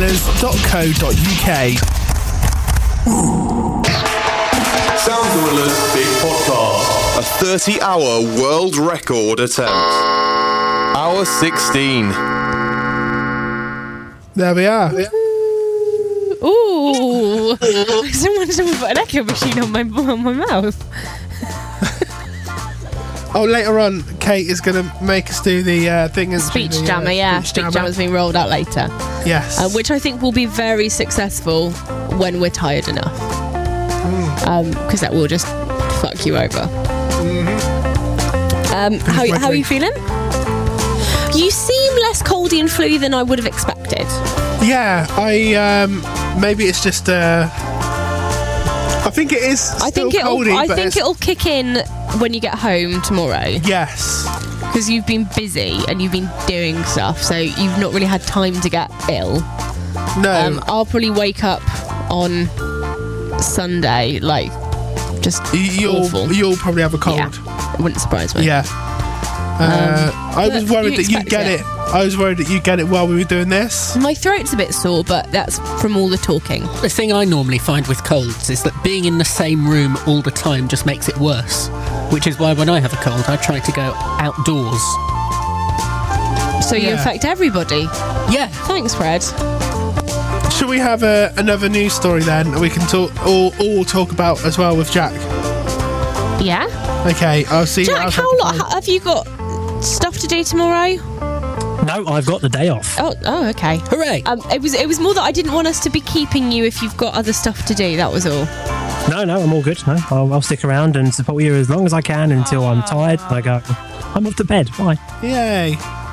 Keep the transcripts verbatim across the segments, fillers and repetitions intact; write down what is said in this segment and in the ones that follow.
soundwellers dot co dot uk. Soundwellers Big Podcast. A thirty-hour world record attempt. Hour sixteen. There we are. Ooh! Someone, someone put an echo machine on my on my mouth. Oh, later on, Kate is going to make us do the uh, thing. And Speech the, jammer, uh, yeah. Speech Speech jammer. jammer's being rolled out later. Yes. Uh, which I think will be very successful when we're tired enough. Because Mm. um, that will just fuck you over. Mm-hmm. Um, how, how are you feeling? You seem less coldy and flu than I would have expected. Yeah, I um, maybe it's just. Uh, I think it is. Still I think it'll. coldy, I but think it's- it'll kick in when you get home tomorrow. Yes. Because you've been busy and you've been doing stuff, so you've not really had time to get ill. No. Um, I'll probably wake up on Sunday, like, just you'll awful. you'll probably have a cold. Yeah, it wouldn't surprise me. Yeah. Uh, I was but worried you that you'd expect get it. it. I was worried that you'd get it while we were doing this. My throat's a bit sore, but that's from all the talking. The thing I normally find with colds is that being in the same room all the time just makes it worse. Which is why when I have a cold, I try to go outdoors. So you Yeah. affect everybody. Yeah. Thanks, Fred. Should we have a, another news story then? That we can talk all, all talk about as well with Jack. Yeah? Okay, I'll see. what Jack, else I how can lot find. have you got stuff to do tomorrow? No, I've got the day off. Oh, oh, okay. Hooray! Um, it was it was more that I didn't want us to be keeping you if you've got other stuff to do. That was all. No, no, I'm all good. No, I'll, I'll stick around and support you as long as I can until I'm tired. I go, I'm off to bed. Bye. Yay!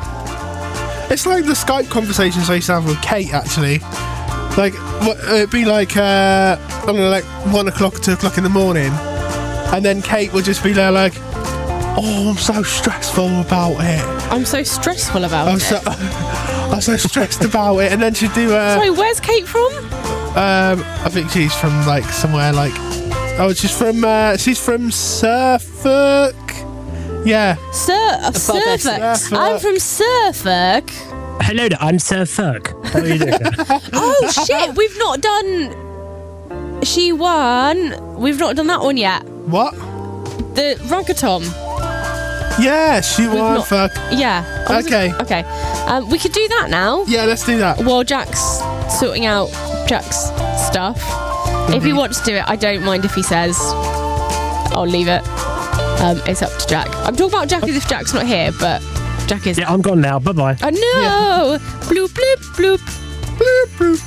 It's like the Skype conversations I used to have with Kate. Actually, like what, it'd be like uh, I don't know, like one o'clock, two o'clock in the morning, and then Kate would just be there like, "Oh, I'm so stressful about it. I'm so stressful about I'm it. so I'm so stressed about it." And then she'd do uh, So where's Kate from? Um, I think she's from like somewhere like. Oh, she's from. Uh, she's from Suffolk. Yeah. Sir, uh, Suffolk. Suffolk. I'm from Suffolk. Hello there, I'm Sir Ferg. How are you doing? Oh shit, we've not done. She won. We've not done that one yet. What? The Ragaton. Yeah, she We've won. not- Fuck. Yeah. I wasn't- Okay. Okay. Um, we could do that now. Yeah, let's do that. While Jack's sorting out Jack's stuff. If he wants to do it, I don't mind if he says. I'll leave it. Um, it's up to Jack. I'm talking about Jack as if Jack's not here, but Jack is. Yeah, I'm gone now. Bye bye. Oh no! Bloop bloop bloop. Bloop, bloop.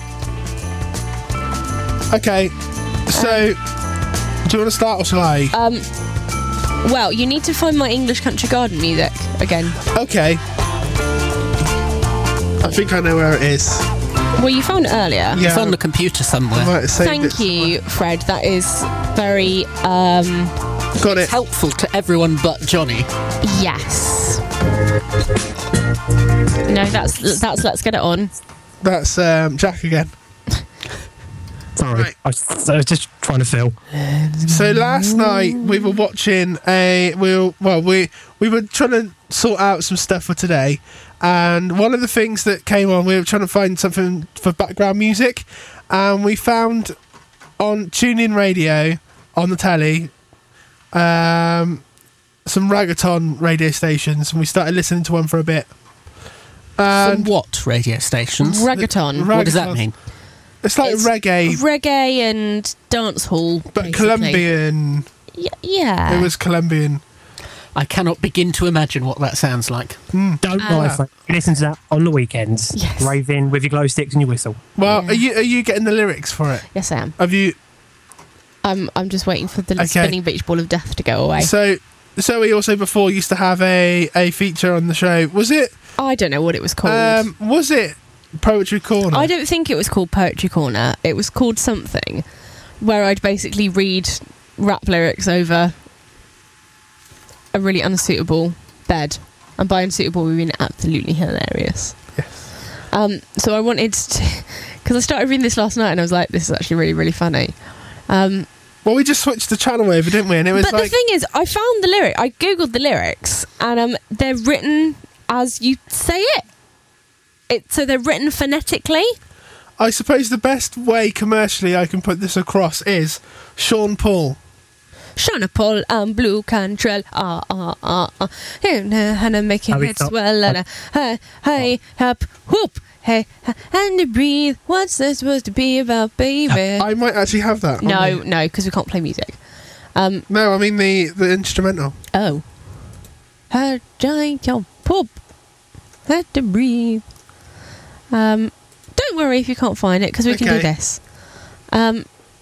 Okay. So, do you want to start or shall I? Um. Well, you need to find my English Country Garden music again. Okay. I think I know where it is. Well, you found it earlier. Yeah. It's on the computer I somewhere. might have saved Thank it you, Fred. That is very. Um. somewhere. Got it. Helpful to everyone but Johnny. Yes. No, that's that's. Let's get it on. That's um, Jack again. Sorry. Right. I, was, I was just trying to feel. So last night we were watching a we were, well we we were trying to sort out some stuff for today, and one of the things that came on, we were trying to find something for background music, and we found on TuneIn Radio on the telly um, some reggaeton radio stations, and we started listening to one for a bit. From And what radio stations? Reggaeton. Ra- What does that reggaeton. mean? it's like It's reggae, Reggae and dance hall. but basically. Colombian. Y- yeah. It was Colombian. I cannot begin to imagine what that sounds like. Don't Ah. lie, Frank. You listen to that on the weekends. Yes. Raving with your glow sticks and your whistle. Well, Yeah. are you are you getting the lyrics for it? Yes, I am. Have you? I'm. I'm just waiting for the Okay. spinning beach ball of death to go away. So, so we also before used to have a, a feature on the show. Was it? I don't know what it was called. Um, was it Poetry Corner? I don't think it was called Poetry Corner. It was called something where I'd basically read rap lyrics over a really unsuitable bed. And by unsuitable, we mean absolutely hilarious. Yes. Um, so I wanted to... Because I started reading this last night and I was like, this is actually really, really funny. Um, Well, we just switched the channel over, didn't we? And it was but like the thing is, I found the lyric. I googled the lyrics, and um, they're written as you say it. It so they're written phonetically. I suppose the best way commercially I can put this across is Sean Paul. Sean Paul and Blue Cantrell, ah ah ah ah, and I'm making Have we it got- swell, and hey hey up whoop, hey and breathe. What's this supposed to be about, baby? I might actually have that. on No, me. no, because we can't play music. Um, No, I mean the, the instrumental. oh, her giant poop, let to breathe. Um, don't worry if you can't find it, because we can do Okay. this. Um.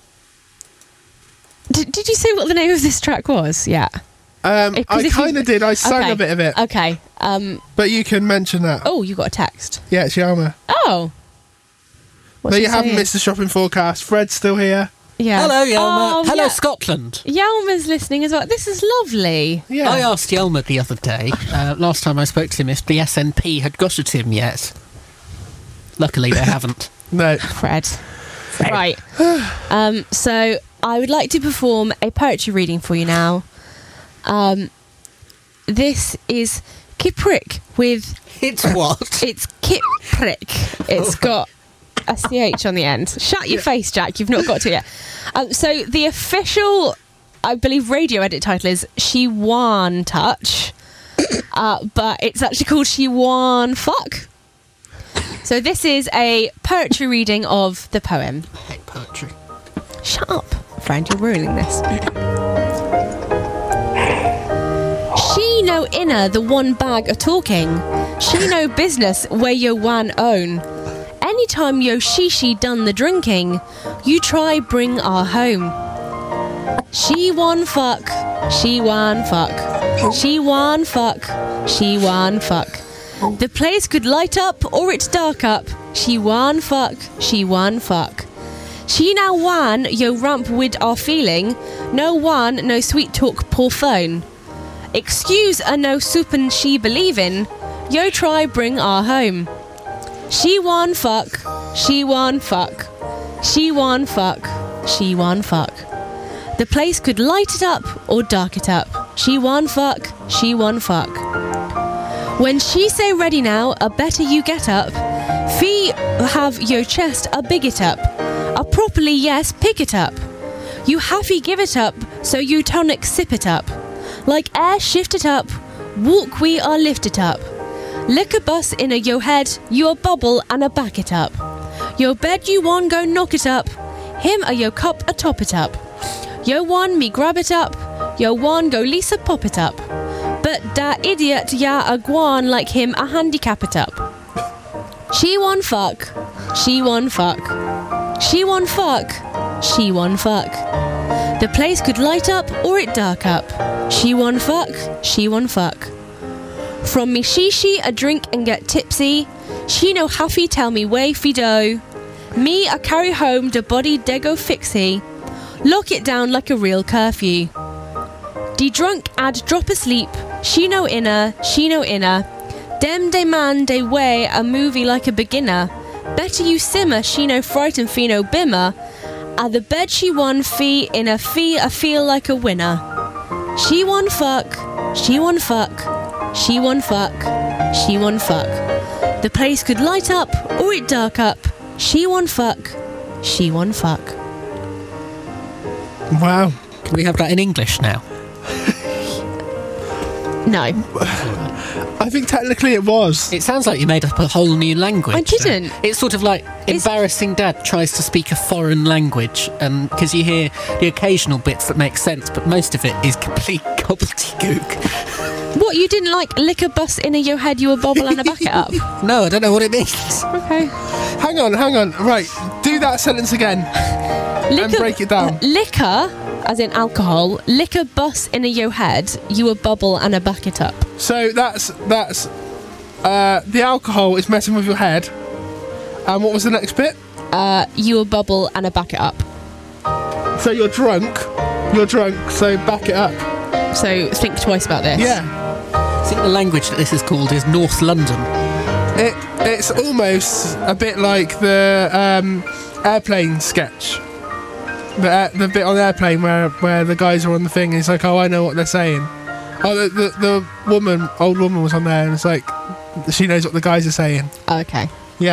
Did, did you say what the name of this track was? Yeah. Um, If- 'cause I if you- kind of did. I sang Okay. a bit of it. Okay. Um. But you can mention that. Oh, you got a text. Yeah, it's Yalma. Oh. What's There it you haven't saying? missed the shopping forecast. Fred's still here. Yeah. Hello, Yelma. Oh, Hello, yeah. Scotland. Yelma's listening as well. This is lovely. Yeah. I asked Yelma the other day, uh, last time I spoke to him, if the S N P had got at him yet. Luckily, they haven't. No. Fred. Right. Um, so I would like to perform a poetry reading for you now. Um, this is Kiprick with It's what? it's Kiprick. It's got a C H on the end. Shut your face, Jack. You've not got to yet. Um, so the official, I believe, radio edit title is She Wan Touch, uh, but it's actually called She Wan Fuck. So this is a poetry reading of the poem. I hate poetry. Shut up, friend, you're ruining this. She no inner the one bag of talking. She no business where yo one own. Anytime yo shishi done the drinking, you try bring our home. She one fuck, she one fuck, she one fuck, she one fuck. The place could light up or it's dark up. She one fuck, she one fuck. She now one yo ramp with our feeling. No one, no sweet talk, poor phone. Excuse a no soup and she believin'. Yo try bring our home. She one fuck, she one fuck, she one fuck, she one fuck. The place could light it up or dark it up. She one fuck, she one fuck. When she say ready now, a better you get up. Fee have your chest a big it up. A properly yes pick it up. You happy give it up, so you tonic sip it up. Like air shift it up, walk we are lift it up. Lick a bus in a yo head, you a bubble and a back it up. Yo bed you one go knock it up, him a yo cup a top it up. Yo one me grab it up, yo one go Lisa pop it up. But da idiot ya a guan like him a handicap it up. She one fuck, she one fuck, she one fuck, she one fuck. The place could light up or it dark up. She one fuck, she one fuck. From me shishi a drink and get tipsy. She no happy tell me way fido. Me a carry home the body de go fixie. Lock it down like a real curfew. De drunk add drop asleep. She no inner, she no inner. Dem de man de way a movie like a beginner. Better you simmer, she no frighten fee no bimmer. At the bed she won fee in a fee a feel like a winner. She one fuck, she one fuck, she one fuck, she one fuck. The place could light up or it dark up. She one fuck, she one fuck. Wow. Can we have that in English now? No, I think technically it was. It sounds like you made up a whole new language. I didn't. It's sort of like It's- embarrassing dad tries to speak a foreign language, and because you hear the occasional bits that make sense, but most of it is complete gobbledygook. what you didn't like? Lick a bus in a yo head, you a bobble and a back it up. No, I don't know what it means. Okay. Hang on, hang on. Right, do that sentence again. Lick a- break it down. Liquor, as in alcohol. Lick a bus in a yo head, you a bubble and a back it up. So that's that's uh, the alcohol is messing with your head. And what was the next bit? Uh, you a bubble and a back it up. So you're drunk. You're drunk. So back it up. So think twice about this. Yeah. I think the language that this is called is North London. It it's almost a bit like the um, airplane sketch. The air, the bit on Airplane where where the guys are on the thing. And it's like, oh, I know what they're saying. Oh, the, the the woman, old woman, was on there, and it's like she knows what the guys are saying. Okay. Yeah.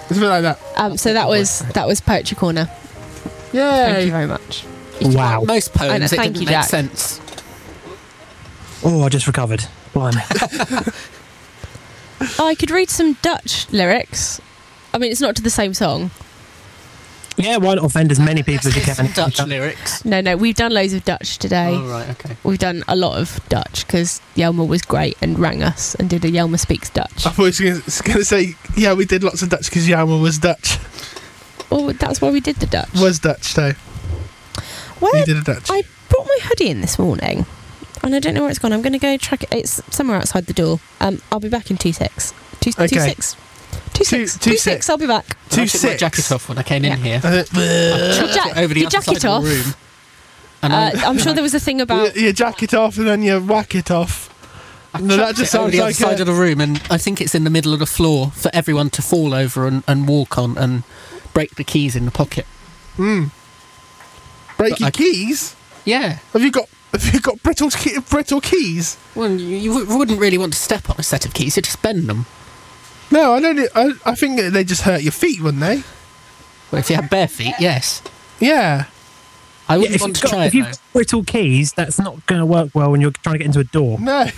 It's a bit like that. Um, so that was that was Poetry Corner. Thank you Yay! very much. Wow. Most poems, I know, it thank didn't you, make Jack. sense. Oh, I just recovered. Blimey. Oh, I could read some Dutch lyrics. I mean, it's not to the same song. Yeah, why not offend as many people as you Some can? Dutch lyrics. No, no, we've done loads of Dutch today. Oh, right, okay. We've done a lot of Dutch because Jelma was great and rang us and did a Jelma Speaks Dutch. I was going to say, yeah, we did lots of Dutch because Yama was Dutch. Oh, that's why we did the Dutch. Was Dutch, though. Where You did a Dutch. I brought my hoodie in this morning, and I don't know where it's gone. I'm going to go track it. It's somewhere outside the door. Um, I'll be back in two six. Two, Okay. two six. Two Two- six. two Two six. six. I'll be back. Two Two six. My six. jacket off when I came Yeah. in here. Uh, Your jack- over the your other jacket side off. of the room. And Uh, I, I'm sure there was a thing about. you, you jack it off and then you whack it off. I No, that chucked just it over sounds the other like side a- of the room, and I think it's in the middle of the floor for everyone to fall over and, and walk on and break the keys in the pocket. Mm. Break But your I- keys? Yeah. Have you got have you got brittle key, brittle keys? Well, you, you w- wouldn't really want to step on a set of keys. You'd just bend them. No, I don't. I, I think they just hurt your feet, wouldn't they? Well, if you had bare feet, yes. Yeah. I Yeah, wouldn't if want you've to got, try if it, you've though. got brittle keys, that's not going to work well when you're trying to get into a door. No.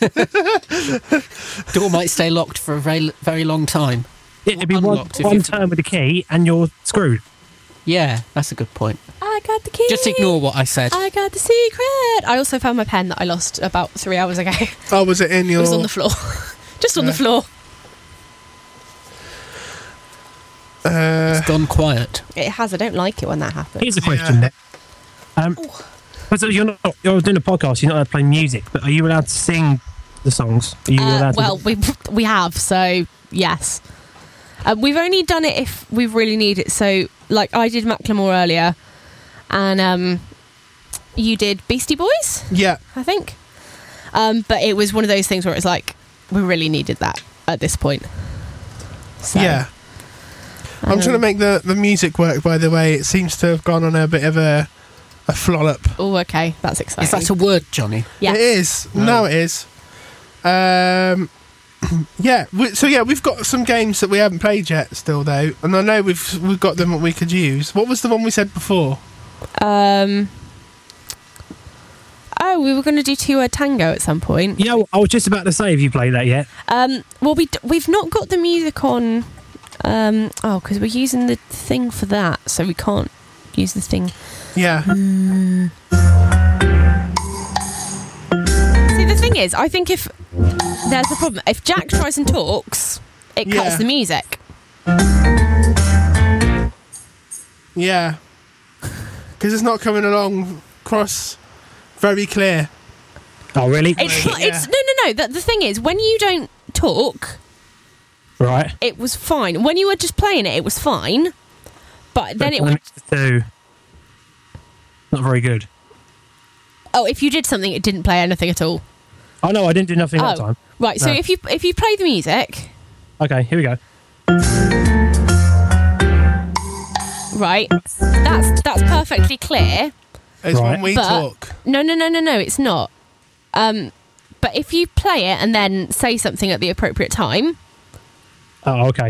Door might stay locked for a very, very long time. It'd be one, Unlocked if one you've- turn with the key and you're screwed. Yeah, that's a good point. I got the key. Just ignore what I said. I got the secret. I also found my pen that I lost about three hours ago. It Oh, was it in your? was on the floor. Just on Yeah. the floor. uh, It's gone quiet. It has. I don't like it when that happens. Here's a question, Yeah. Nick. Um, so you're not you're doing a podcast. You're not allowed to play music, but are you allowed to sing the songs? Are you Uh, allowed to? well, we we have, so yes. Um, we've only done it if we really need it. So, like, I did Macklemore earlier, and um, you did Beastie Boys, yeah. I think. Um, but it was one of those things where it's like we really needed that at this point. So, Yeah. I'm um, trying to make the, the music work, by the way. It seems to have gone on a bit of a a flollop. Oh, okay, that's exciting. Is that a word, Johnny? Yes. It is. No, it is. Um, yeah. We, so yeah, we've got some games that we haven't played yet, still though, and I know we've we've got them that we could use. What was the one we said before? Um. Oh, we were going to do two-word tango at some point. You know, I was just about to say, have you played that yet? Um, well, we d- we've not got the music on. Um, oh, because we're using the thing for that, so we can't use the thing. Yeah. See, the thing is, I think if there's a problem, if Jack tries and talks, it cuts Yeah. the music. Yeah. Because it's not coming along across very clear. Oh, really? It's Yeah. not, it's no, no, no. The, the thing is, when you don't talk, Right. it was fine. When you were just playing it, it was fine. But then it But would. so, not very good. Oh, if you did something, it didn't play anything at all. Oh no, I didn't do nothing that Oh, time. right. So No. if you if you play the music, Okay, here we go. right, that's that's perfectly clear. It's Right. when we But- talk. No, no, no, no, no. It's not. Um, but if you play it and then say something at the appropriate time, Oh, okay.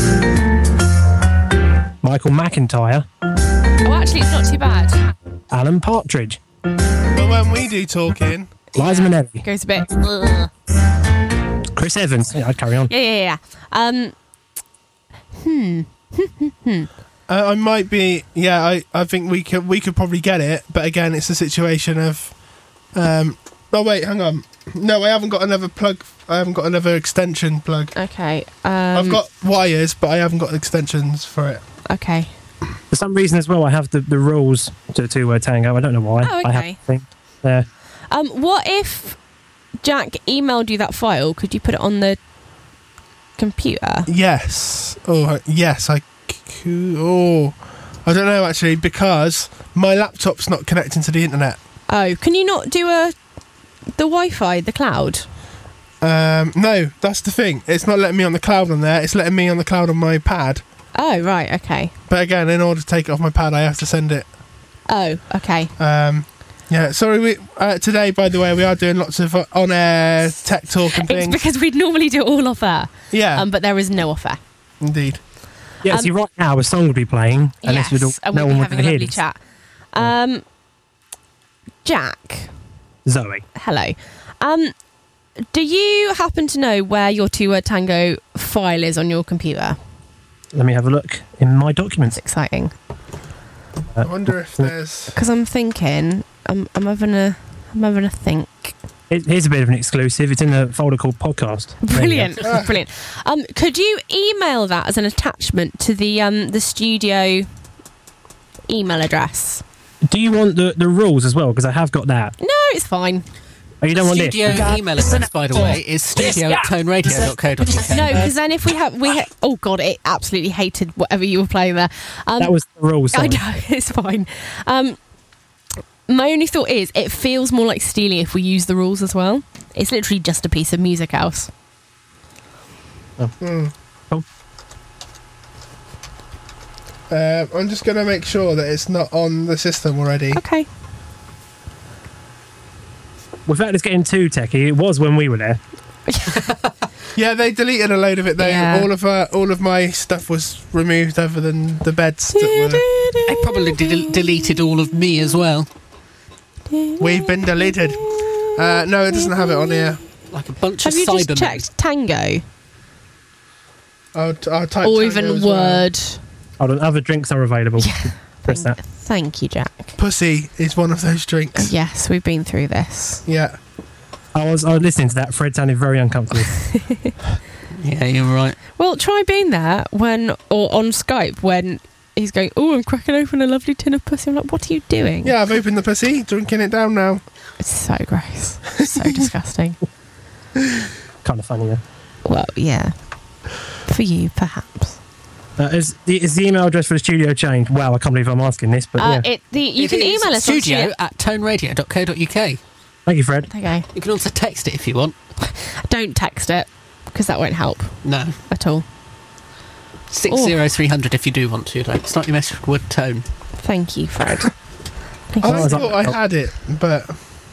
Michael McIntyre, oh, actually, it's not too bad. Alan Partridge, But when we do talking, Liza Minnelli, It goes a bit. Ugh. Chris Evans. Yeah, I'd carry on. Yeah, yeah, yeah. Um, uh, I might be. Yeah, I, I think we could we could probably get it. But again, it's a situation of. Um, oh wait, hang on. No, I haven't got another plug. I haven't got another extension plug. okay. Um, I've got wires, but I haven't got extensions for it. Okay. For some reason as well, I have the, the rules to two word tango. I don't know why. Oh, I have okay. the thing there. Um, what if Jack emailed you that file? Could you put it on the computer? Yes. Oh, I- yes. I. c- Oh, I don't know actually because my laptop's not connecting to the internet. Oh, can you not do a the Wi-Fi, the cloud? Um, no, that's the thing. It's not letting me on the cloud on there. It's letting me on the cloud on my pad. Oh, right. Okay. But again, in order to take it off my pad, I have to send it. Oh, okay. Um, yeah. Sorry. We uh, today, by the way, we are doing lots of uh, on-air tech talk and It's things. because we'd normally do it all off air, Yeah. um, but there is no off air. indeed. Yeah, Um, see, right now a song would be playing, unless yes, we'd all, and no we'll one be would having a hear lovely this. chat. Um, Jack, Zoe. hello. Um, do you happen to know where your two-word tango file is on your computer? Let me have a look in my documents. It's exciting I wonder if there's. because I'm thinking, I'm, I'm having a, I'm having a think. It- Here's a bit of an exclusive. It's in a folder called podcast. There you go. Brilliant, brilliant. Um, could you email that as an attachment to the um the studio email address? Do you want the, the rules as well? Because I have got that. No, it's fine. Oh, you don't want Studio this? email address, by the way, is studio at tone radio dot co dot uk. No, because then if we have we ha- oh god, it absolutely hated whatever you were playing there. Um, That was the rules. I Sorry. know it's fine. Um, my only thought is it feels more like stealing if we use the rules as well. It's literally just a piece of music else. Hmm. Oh. Uh, I'm just going to make sure that it's not on the system already. Okay. Without us getting too techie, it was when we were there. Yeah, they deleted a load of it. They Yeah. all of uh, all of my stuff was removed, other than the beds that They probably del- deleted all of me as well. were. We've been deleted. Uh, no, it doesn't have it on here. Like a bunch Have of you just Cybermen. checked Tango I'll, t- I'll type. or Tango even as well. Word? Hold on, other drinks are available. Press that. Thank you, Jack. Pussy is one of those drinks. Yes, we've been through this. Yeah. I was I was listening to that. Fred sounded very uncomfortable. Yeah, you're right. Well, try being there when, or on Skype when he's going, oh, I'm cracking open a lovely tin of pussy. I'm like, what are you doing? Yeah, I've opened the pussy, drinking it down now. It's so gross. So disgusting. Kind of funny, though. Well, yeah. For you, perhaps. Uh, is, the, is the email address for the studio changed? Wow, I can't believe I'm asking this, but Uh, yeah. it, the, you It can is email us on studio studio. at tone radio dot co dot uk. Thank you, Fred. There you go. You can also text it if you want. Don't text it, because that won't help No. at all. six zero three hundred if you do want to, though. Start your message with word tone. Thank you, Fred. Thank I you. Oh, is that- thought I had it, but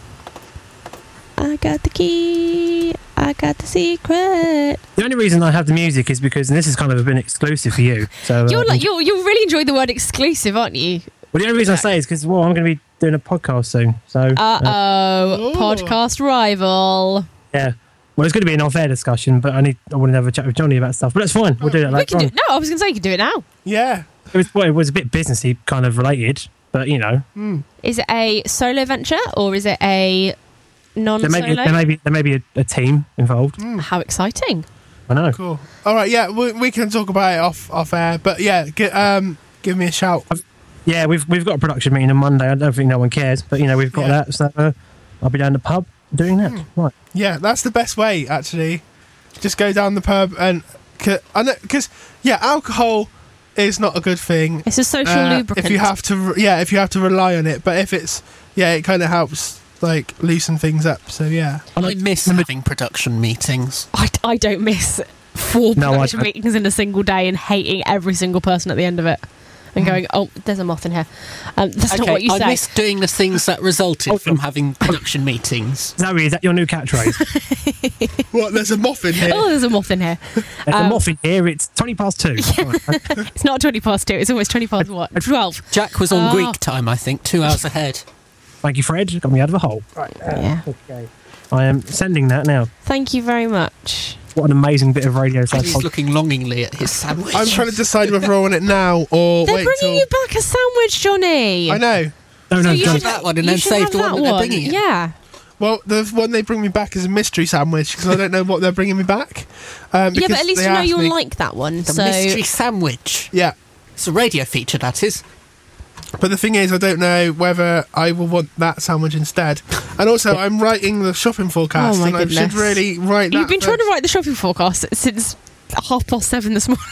I got the key. I got the secret. The only reason I have the music is because, and this is kind of a bit exclusive for you. So uh, You're like you're you really enjoy the word exclusive, aren't you? well, the only reason I say is because well, I'm going to be doing a podcast soon. So Uh oh, Ooh. podcast rival. yeah. Well, it's going to be an off-air discussion, but I need I want to have a chat with Johnny about stuff. But that's fine. We'll do that We later can do on. no. I was going to say you can do it now. yeah. It was well, it was a bit businessy kind of related, but you know, Is it a solo venture or is it a there non-solo? may be there may be there may be a, a team involved. How exciting! I know. Cool. All right. Yeah, we, we can talk about it off off air. But yeah, get, um, give me a shout. Yeah, we've we've got a production meeting on Monday. I don't think no one cares, but you know we've got Yeah. that. So uh, I'll be down the pub doing that. Right. Yeah, that's the best way, actually. Just go down the pub and because yeah, alcohol is not a good thing. It's a social uh, lubricant. if you have to, re- yeah, if you have to rely on it. But if it's yeah, it kind of helps like loosen things up. So yeah, I miss having production meetings. I, I don't miss four No, I production don't. meetings in a single day and hating every single person at the end of it and going, oh, there's a moth in here. Um, that's not what you I say. miss doing the things that resulted from having production meetings. Zoe, is that your new catchphrase? what? There's a moth in here. Oh, there's a moth in here. There's Um, a moth in here. It's twenty past two. Right. It's not twenty past two. It's almost twenty past what? twelve. Jack was on Oh. Greek time, I think, two hours ahead. Thank you, Fred. Got me out of a hole. Right. Yeah. Okay. I am sending that now. Thank you very much. What an amazing bit of radio. And he's side- looking longingly at his sandwich. I'm trying to decide whether I want it now or They're wait bringing till. you back a sandwich, Johnny. I know. No, no, So you Johnny. should that one and you then should save have the one that they're bringing in. Yeah. Well, the one they bring me back is a mystery sandwich because I don't know what they're bringing me back. Um, Yeah, but because at least they you know asked you'll me- like that one. The so mystery sandwich. Yeah, It's a radio feature, that is. but the thing is, I don't know whether I will want that sandwich instead. And also, I'm writing the shopping forecast, Oh my and I should goodness. really write that. you've been trying to first. write the shopping forecast since half past seven this morning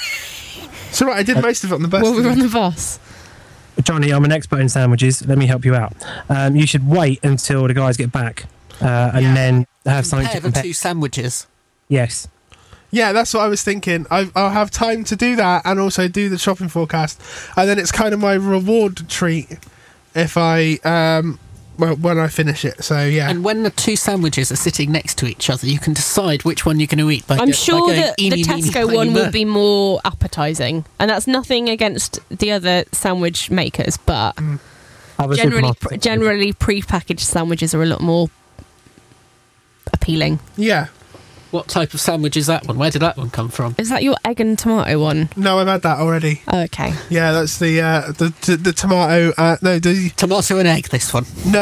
So right, I did most of it on the bus. while we were on the bus. Johnny, I'm an expert in sandwiches. Let me help you out. Um, you should wait until the guys get back, uh, and Yeah. then have something Compare to the compare. two sandwiches. Yes. Yeah, that's what I was thinking. I, I'll have time to do that and also do the shopping forecast, and then it's kind of my reward treat if I um, well, when I finish it. So yeah. And when the two sandwiches are sitting next to each other, you can decide which one you're going to eat. By I'm go- sure by going, that the "Eeny, meeny, Tesco miny, one mo." will be more appetising, and that's nothing against the other sandwich makers, but Other generally, supermarkets- pr- generally pre-packaged sandwiches are a lot more appealing. Yeah. What type of sandwich is that one? Where did that one come from? Is that your egg and tomato one? No, I've had that already. Oh, okay. Yeah, that's the uh, the, the the tomato. Uh, no, the Tomato and egg, this one. no,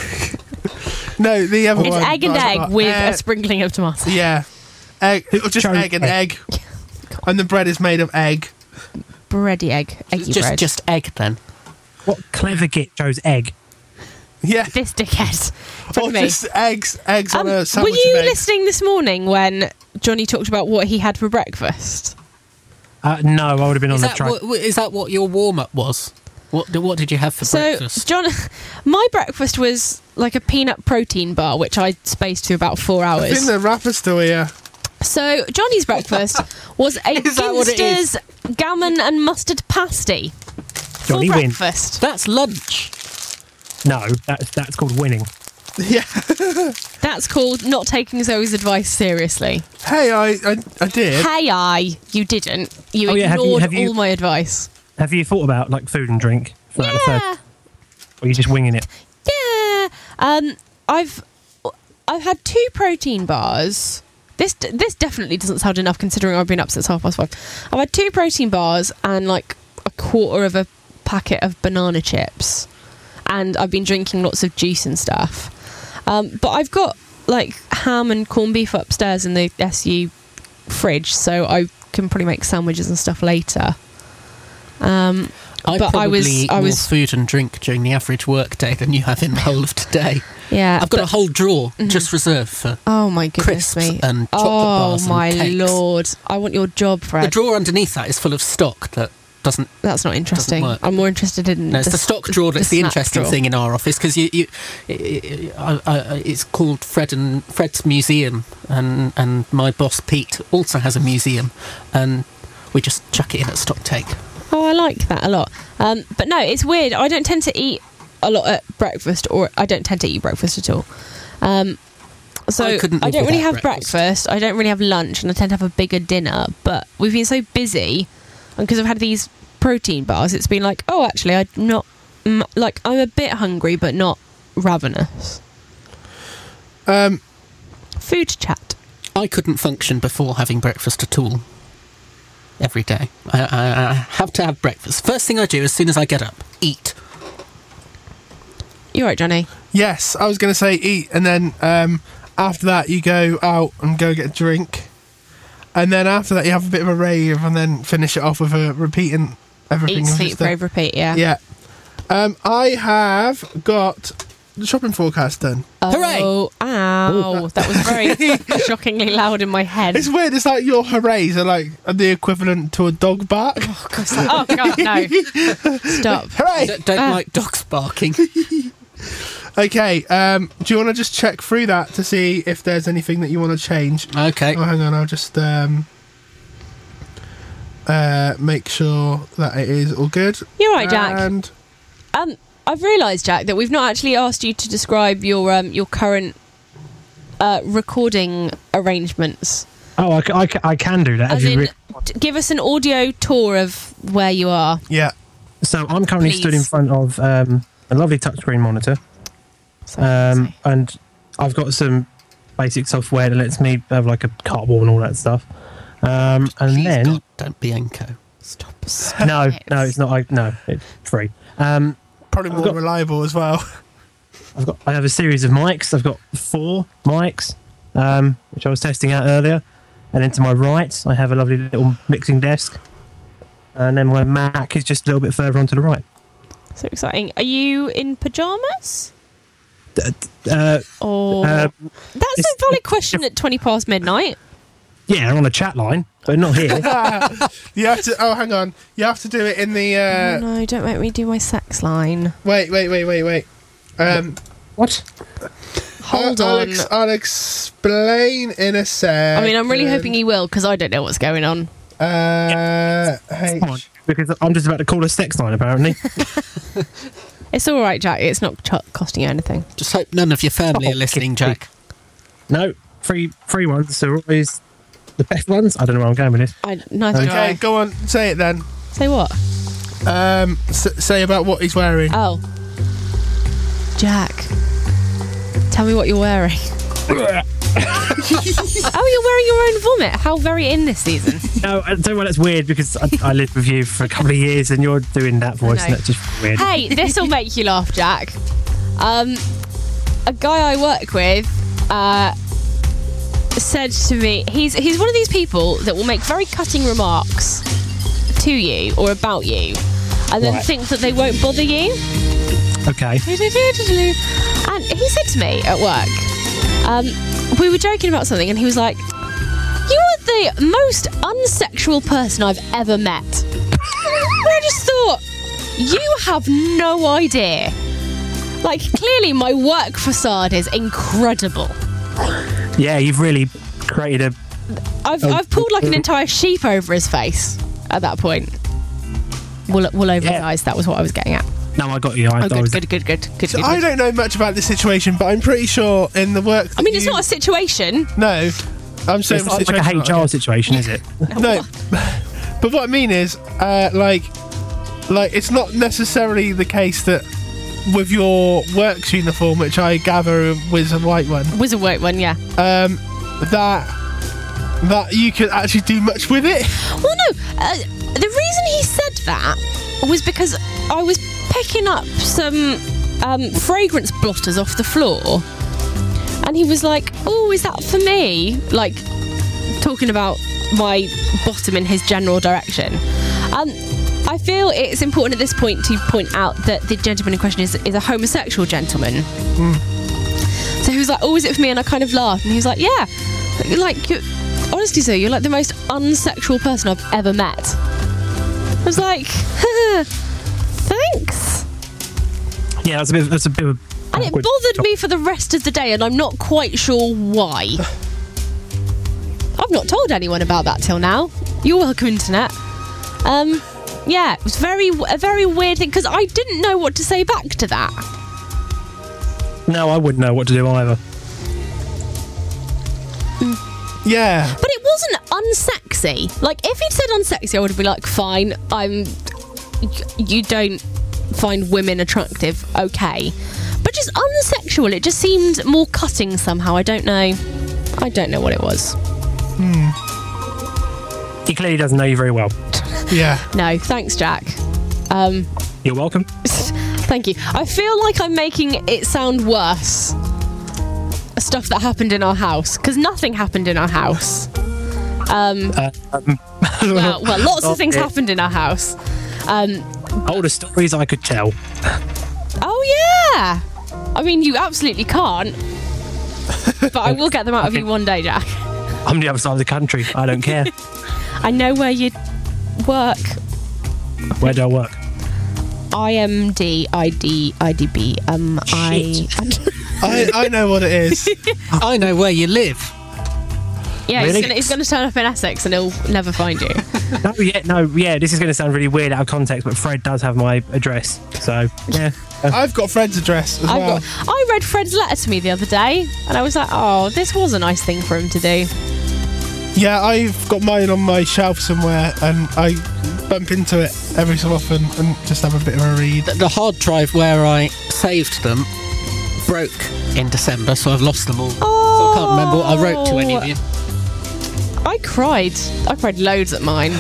no, the other It's one. egg and that I've egg got. with Uh, a sprinkling of tomato. yeah, egg. Or just Chose egg and egg. egg, and the bread is made of egg. Bready egg, eggy just, bread. just egg, then. What clever git chose egg? Yeah, This dickhead. in front or of me. just eggs, eggs Um, on a were sandwich you of eggs. listening this morning when Johnny talked about what he had for breakfast? Uh, no, I would have been on Is the that, track. what, is that what your warm-up was? What, what did you have for So, breakfast? John, my breakfast was like a peanut protein bar, which I spaced to about four I think hours. the wrapper's still here. So, Johnny's breakfast was a Is that what it is? Ginster's gammon and mustard pasty Johnny for wins. breakfast. That's lunch. No, that's that's called winning. Yeah. That's called not taking Zoe's advice seriously. Hey, I I, I did. Hey, I, you didn't. You Oh, yeah, have you- ignored have you- all my advice. Have you thought about like food and drink throughout the Yeah. first, or are you just winging it? Yeah. Um, I've I've had two protein bars. This this definitely doesn't sound enough considering I've been up since half past five. I've had two protein bars and like a quarter of a packet of banana chips, and I've been drinking lots of juice and stuff. Um, but I've got like ham and corned beef upstairs in the S U fridge, so I can probably make sandwiches and stuff later. Um, I But I probably was- eat I more was- food and drink during the average work day than you have in the whole of today. yeah, I've got but- a whole drawer just reserved for Oh my goodness crisps me! and chocolate oh bars and my cakes. lord! I want your job, Fred. The drawer underneath that is full of stock that doesn't. That's not interesting. work. I'm more interested in. No, it's the, s- stock drawer that's the, snack interesting drawer. thing in our office because you, you, i i I, I, it's called Fred and Fred's Museum, and and my boss Pete also has a museum, and we just chuck it in at stock take. Oh, I like that a lot. Um, but no, it's weird. I don't tend to eat a lot at breakfast, or I don't tend to eat breakfast at all. Um, so I couldn't I live don't really without have breakfast. breakfast. I don't really have lunch, and I tend to have a bigger dinner. But we've been so busy, and because I've had these protein bars, it's been like, oh, actually, I'm not mm, like I'm a bit hungry, but not ravenous. Um, Food chat. I couldn't function before having breakfast at all. Every day, I, I, I have to have breakfast. First thing I do as soon as I get up, eat. You're right, Johnny. yes, I was going to say eat, and then um, after that you go out and go get a drink, and then after that you have a bit of a rave, and then finish it off with a repeating everything. Eat, I've sleep, just done. rave, repeat. Yeah. Yeah. Um, I have got the shopping forecast done. Hooray! Oh, ow. That was very shockingly loud in my head. It's weird. It's like your hoorays are like the equivalent to a dog bark. Oh, God, no. Stop. Hooray! D- don't Ah. like dogs barking. Okay. Um, do you want to just check through that to see if there's anything that you want to change? Okay. Oh, hang on. I'll just um, uh, make sure that it is all good. You're right, Jack. And Um, I've realised, Jack, that we've not actually asked you to describe your um, your current uh, recording arrangements. Oh, I, ca- I, ca- I can do that. As As you in, re- t- give us an audio tour of where you are. yeah, so I'm currently Please. stood in front of um, a lovely touchscreen monitor, So, um, and I've got some basic software that lets me have like a cartwheel and all that stuff. Um, and Please, then God, don't be Enco. stop. stop no, it. no, it's not. I, no, it's free. Um, probably more got- reliable as well. I've got. I have a series of mics. I've got four mics, um, which I was testing out earlier. And then to my right, I have a lovely little mixing desk. And then my Mac is just a little bit further on to the right. So exciting. Are you in pyjamas? Uh, Or um, that's a it's- valid question at twenty past midnight. yeah, on a chat line, but not here. You have to. Oh, hang on. You have to do it in the. Uh, no, don't make me do my sex line. Wait, wait, wait, wait, wait. Um, What? Hold I'll, I'll, on. ex- I'll explain in a sec. I mean, I'm really hoping you will because I don't know what's going on. Uh, Come on, H. because I'm just about to call a sex line, apparently. It's all right, Jack. It's not ch- costing you anything. Just hope none of your family Oh, are listening, okay. Jack. No, free free ones are always the best ones. I don't know where I'm going with this. I, nice Okay, try. go on. Say it then. Say what? Um, s- say about what he's wearing. Oh. Jack. Tell me what you're wearing. Oh, you're wearing your own vomit. How very in this season. No, I don't know. That's weird because I, I lived with you for a couple of years and you're doing that voice, know. and that's just weird. Hey, this will make you laugh, Jack. Um, a guy I work with uh, said to me, he's he's one of these people that will make very cutting remarks to you or about you, and then Right. think that they won't bother you. Okay. And he said to me at work, um, we were joking about something, and he was like, "You are the most unsexual person I've ever met." And I just thought, you have no idea. Like, clearly my work facade is incredible. Yeah, you've really created a. I've, Oh, I've pulled like an oh. entire sheep over his face at that point. Wool, wool over his Yeah. eyes, that was what I was getting at. No, I got you. I, Oh, I good, was, good, good, good, good, So good, I good. don't know much about this situation, but I'm pretty sure in the work. I mean, it's not a situation. No, I'm saying It's not like a H R situation, is it? No, but what I mean is, uh, like, like it's not necessarily the case that with your works uniform, which I gather was a white one, Was a white one, yeah. um, that that you could actually do much with it. Well, no, uh, the reason he said that was because I was picking up some um, fragrance blotters off the floor, and he was like, "Oh, is that for me?" Like, talking about my bottom in his general direction. Um, I feel it's important at this point to point out that the gentleman in question is, is a homosexual gentleman. So he was like, "Oh, is it for me?" And I kind of laughed, and he was like, "Yeah, like, you honestly, sir, you're like the most unsexual person I've ever met." I was like, thanks. Yeah, that's a bit. That's a bit. Of And it awkward bothered talk. me for the rest of the day, and I'm not quite sure why. I've not told anyone about that till now. You're welcome, internet. Um, yeah, it was very a very weird thing because I didn't know what to say back to that. No, I wouldn't know what to do either. Yeah, But it wasn't unsexy. Like, if he'd said unsexy, I would be like, fine, I'm. You don't find women attractive, okay. But just unsexual, it just seemed more cutting somehow. I don't know. I don't know what it was. He clearly doesn't know you very well. yeah. No, thanks, Jack. Um, You're welcome. thank you. I feel like I'm making it sound worse. Stuff that happened in our house, because nothing happened in our house. Um, Uh, um, well, well, lots of things Okay. happened in our house. Um, All the stories I could tell. oh yeah. I mean, you absolutely can't. But I will get them out of you one day, Jack. I'm the other side of the country. I don't care. I know where you work. Where do I work? I M D I D I D B. Um, I. I, I know what it is. I know where you live. Yeah, Really? he's gonna, he's gonna turn up in Essex and he'll never find you. No, yeah, no, yeah. This is going to sound really weird out of context, but Fred does have my address. So yeah, I've got Fred's address as I've well. got, I read Fred's letter to me the other day, and I was like, oh, this was a nice thing for him to do. Yeah, I've got mine on my shelf somewhere, and I bump into it every so often and just have a bit of a read. The, the hard drive where I saved them broke in December, so I've lost them all. Oh, So I can't remember what I wrote to any of you. I cried. I cried loads at mine.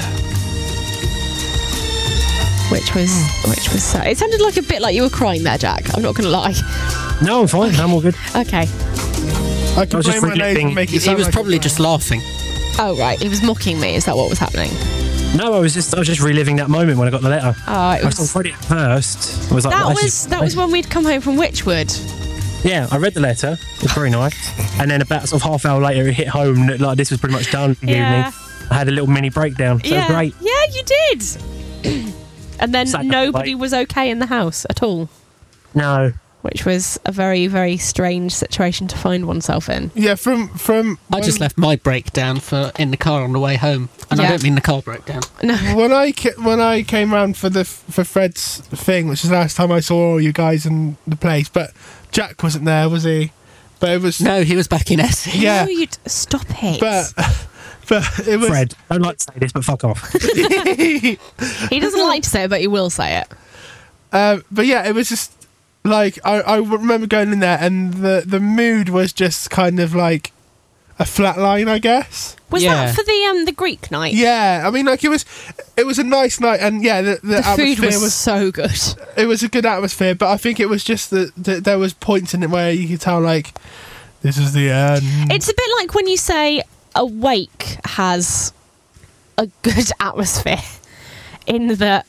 Which was which was sad. It sounded like a bit like you were crying there, Jack. I'm not gonna lie. no, I'm fine. I'm all good. Okay. I can was play just my nose reliving- and make it He sound was like probably it's just laughing. Oh right, he was mocking me. Is that what was happening? No, I was just I was just reliving that moment when I got the letter. Oh, it I saw was. Freddie at first. I was like, That "Well, this was is that was nice." when we'd come home from Witchwood. Yeah, I read the letter. It was very nice. And then about sort of half hour later, it hit home that like this was pretty much done for the Yeah. evening. I had a little mini breakdown. So it was great. Yeah, you did. And then Sat down, nobody like- was okay in the house at all. No, which was a very, very strange situation to find oneself in. Yeah, from from I just when- left my breakdown for in the car on the way home, and I Yeah. don't mean the car breakdown. No, when I ca- when I came round for the for Fred's thing, which is the last time I saw all you guys in the place, but Jack wasn't there, was he? But it was No, he was back in Essex. yeah, no, you'd stop it. but but it was Fred, I don't like to say this, but fuck off. He doesn't like to say it, but he will say it. um, but yeah, it was just like I I remember going in there, and the the mood was just kind of like a flat line, I guess. Was Yeah. that for the um the Greek night? Yeah, I mean, like it was, it was a nice night, and yeah, the, the, The food atmosphere was, was, so good. it was a good atmosphere. But I think it was just that, that there was points in it where you could tell like this is the end. It's a bit like when you say a wake has a good atmosphere, in that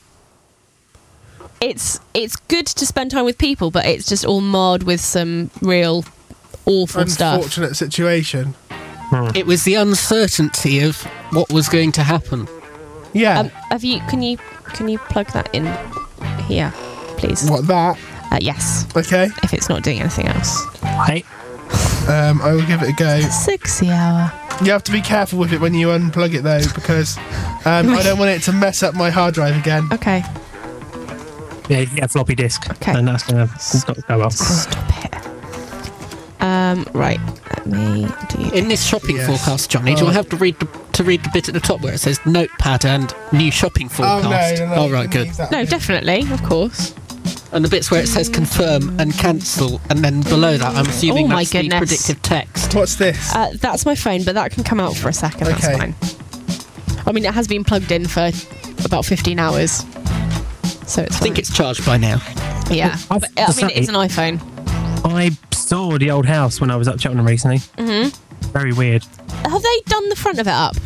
it's it's good to spend time with people, but it's just all marred with some real awful stuff. Unfortunate situation. It was the uncertainty of what was going to happen. Yeah. Um, have you? Can you? Can you plug that in here, please? what that? Uh, yes, Okay. if it's not doing anything else. Hey, Um, I will give it a go. Sexy hour. You have to be careful with it when you unplug it though, because um, I don't want it to mess up my hard drive again. Okay. yeah, you get a floppy disk, Okay. and that's gonna not go up. Stop it. Um. Right. Let me do. In this shopping Yes. forecast, Johnny, do Oh. I have to read the to read the bit at the top where it says notepad and new shopping Oh no, forecast? no, no. Oh, you right, can good. leave that No, bit. definitely, of course. And the bits where it says confirm and cancel, and then below that, I'm assuming Oh my that's the goodness. predictive text. What's this? Uh, that's my phone, but that can come out for a second. That's Okay. fine. I mean, it has been plugged in for about fifteen hours, so it's. I think fine. it's charged by now. yeah. I've But, I mean, to it is say- an iPhone. I saw the old house when I was up Cheltenham recently. Mm-hmm. Very weird. Have they done the front of it up?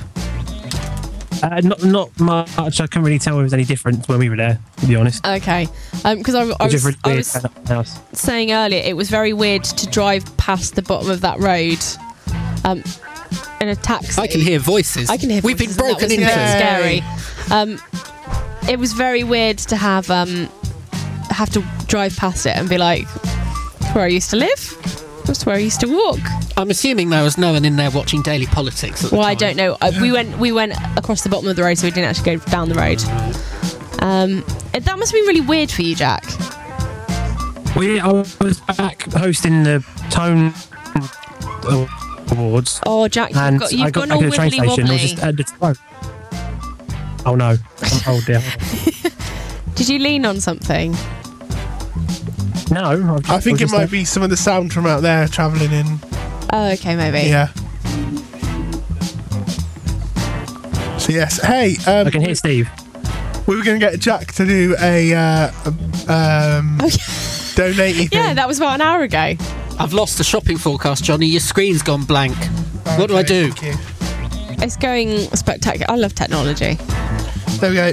Uh, not not much. I couldn't really tell if there was any difference when we were there, to be honest. Okay, because I, I Which is was, really I weird. was about that house. saying earlier, it was very weird to drive past the bottom of that road, um, in a taxi. I can hear voices. I can hear. We've been voices, and broken that was into. a bit Yay. scary. Um, it was very weird to have um, have to drive past it and be like, "Where I used to live. That's where I used to walk." I'm assuming there was no one in there watching Daily Politics at the Well, time. I don't know. Uh, we went we went across the bottom of the road, so we didn't actually go down the road. Um, it- that must have been really weird for you, Jack. Well, yeah, I was back hosting the Tone Awards, Oh, Jack, you've and got, you've I got gone back all to the train wibbly station. I was wobbly. just at the front. Oh no! Oh dear. Did you lean on something? No, I've just, I think was it just might there. be some of the sound from out there travelling in. Oh, okay, maybe. Yeah. So yes, hey, um, I can hear Steve. we were going to get Jack to do a uh, um, Oh, yeah. donate. Yeah, that was about an hour ago. I've lost the shopping forecast, Johnny. Your screen's gone blank. What do I do? Thank you. It's going spectacular. I love technology. There we go.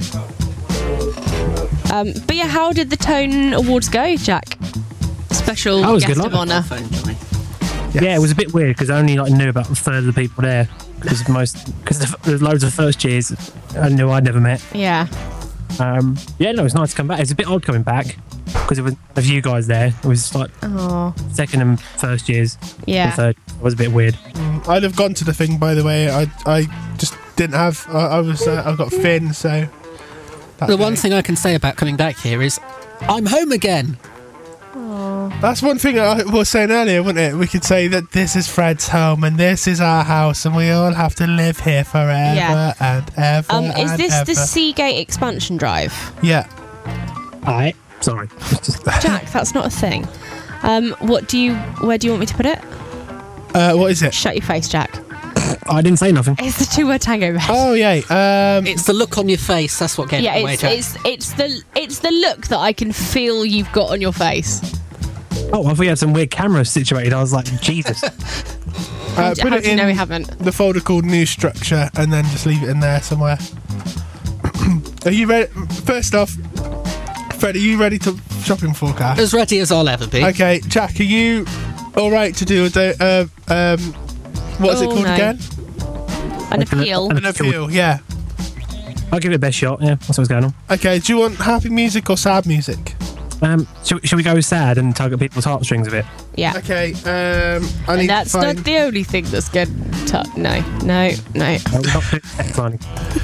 Um, but yeah, how did the Tone Awards go, Jack? Special That was guest good of luck. honour. Phone, Johnny. Yes. Yeah, it was a bit weird because I only like knew about a third of the people there because most because there's loads of first years I knew I'd never met. Yeah. Um, yeah, no, it was nice to come back. It was a bit odd coming back because it was a few guys there. It was like Oh, second and first years. yeah. And third it was a bit weird. I'd have gone to the thing, by the way. I I just didn't have. I, I was. Uh, I've got Finn, so. that's The one great. thing I can say about coming back here is I'm home again. That's one thing I was saying earlier, wasn't it? We could say that this is Fred's home and this is our house, and we all have to live here forever Yeah. and ever. Um, is and this ever. the Seagate expansion drive? Yeah. Alright, sorry. It's just- Jack, that's not a thing. Um, what do you? Where do you want me to put it? Uh, what is it? Shut your face, Jack. I didn't say nothing. It's the two-word tango bed. Oh yeah. Um, It's the look on your face. That's what gave yeah, it away, it's, Jack. it's it's the it's the look that I can feel you've got on your face. Oh, I thought you had some weird camera situated. I was like, Jesus. uh, How put do it you in know we haven't? the folder called New Structure, and then just leave it in there somewhere. Are you ready? First off, Fred, are you ready to shopping forecast? As ready as I'll ever be. Okay, Jack, are you all right to do a do- uh, um, what is it Oh, called no. again? An appeal. An An appeal. Yeah. I'll give it a best shot. Yeah, that's what's going on. Okay. Do you want happy music or sad music? Um, shall, shall we go sad and tug at people's heartstrings a bit? Yeah. Okay, um, I need And that's to find... not the only thing that's good. Tu- no, no, no. Oh, we're not doing that, Barney.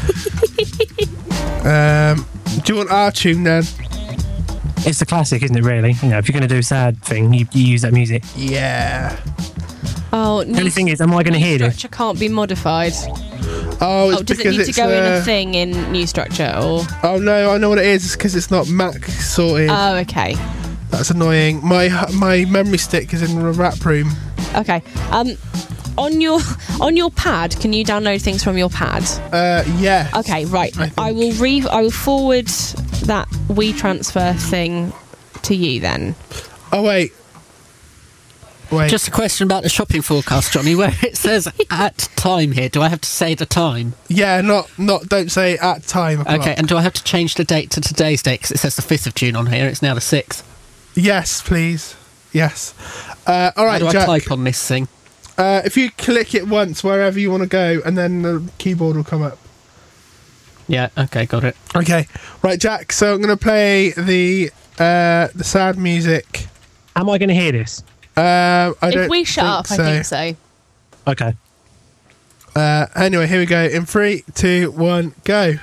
Um, do you want our tune then? It's the classic, isn't it? Really, you know, if you're going to do a sad thing, you, you use that music. Yeah. Oh, The only thing is, am I going to hear this? structure can't be modified. Oh, it's Oh, does it because need to it's, go in uh, a thing in new structure or? Oh no, I know what it is. It's because it's not Mac sorted. Oh, okay, That's annoying. My my memory stick is in the wrap room. okay. Um, on your on your pad, can you download things from your pad? Uh, yeah. Okay, right. I I, think- will re. I will forward that WeTransfer thing to you then. Oh wait. Wait. Just a question about the shopping forecast, Johnny, where it says at time here. Do I have to say the time? yeah, not not. Don't say at time. o'clock. Okay, and do I have to change the date to today's date? Because it says the fifth of June on here. It's now the sixth. Yes, please. Yes. Uh, all How right, do I Jack. type on this thing? Uh, if you click it once wherever you want to go, and then the keyboard will come up. Yeah, okay, got it. Okay. Right, Jack. So I'm going to play the uh, the sad music. Am I going to hear this? Uh, I don't If we shut think up, so. I think so. Okay. Uh, anyway, here we go. In three, two, one, go.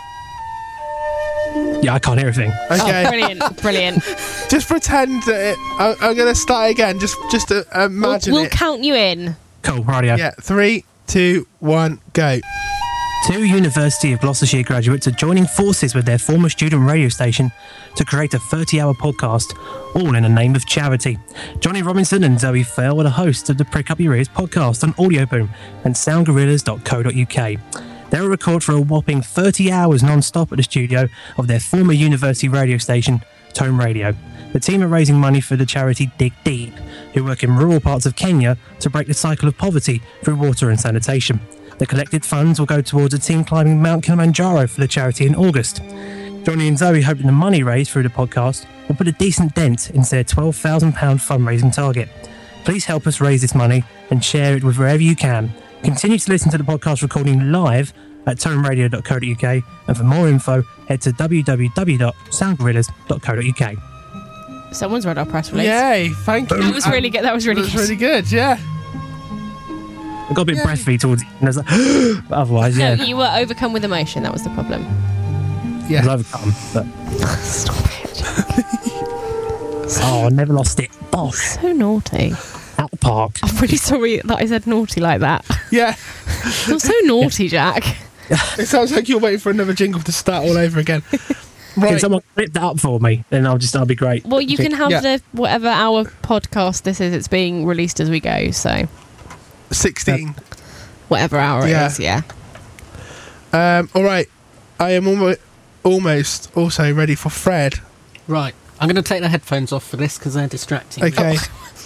Yeah, I can't hear anything. Okay. Oh, brilliant, brilliant. Just pretend that it, I, I'm going to start again. Just just uh, We'll, imagine we'll it. count you in. Cool, radio. Yeah. Three, two, one, go. Two University of Gloucestershire graduates are joining forces with their former student radio station to create a thirty-hour podcast, all in the name of charity. Johnny Robinson and Zoe Fail are the hosts of the Prick Up Your Ears podcast on Audio Boom and sound gorillas dot co dot uk. They'll record for a whopping thirty hours non-stop at the studio of their former university radio station, Tone Radio. The team are raising money for the charity Dig Deep, who work in rural parts of Kenya to break the cycle of poverty through water and sanitation. The collected funds will go towards a team climbing Mount Kilimanjaro for the charity in August. Johnny and Zoe hope that the money raised through the podcast will put a decent dent into their twelve thousand pounds fundraising target. Please help us raise this money and share it with wherever you can. Continue to listen to the podcast recording live at tone radio dot co dot uk, and for more info, head to w w w dot sound gorillas dot co dot uk. Someone's read our press release. Yay! Thank you. That was really good. That was really That was good. really good. Yeah. I got a bit Yay. breathy towards the end. I was like, but otherwise, yeah, No, you were overcome with emotion. That was the problem. I was Yeah. overcome. But Stop it. oh, I never lost it. Bosh, So naughty. at the park. I'm really sorry that I said naughty like that. Yeah. You're so naughty, Jack. It sounds like you're waiting for another jingle to start all over again. Can Right. someone clip that up for me? Then I'll just, that'll be great. Well, you can have Yeah. the whatever our podcast this is. It's being released as we go, so sixteen. whatever hour Yeah. it is. Yeah. Um, all right. I am almost almost also ready for Fred. Right, I'm going to take the headphones off for this because they're distracting. Okay.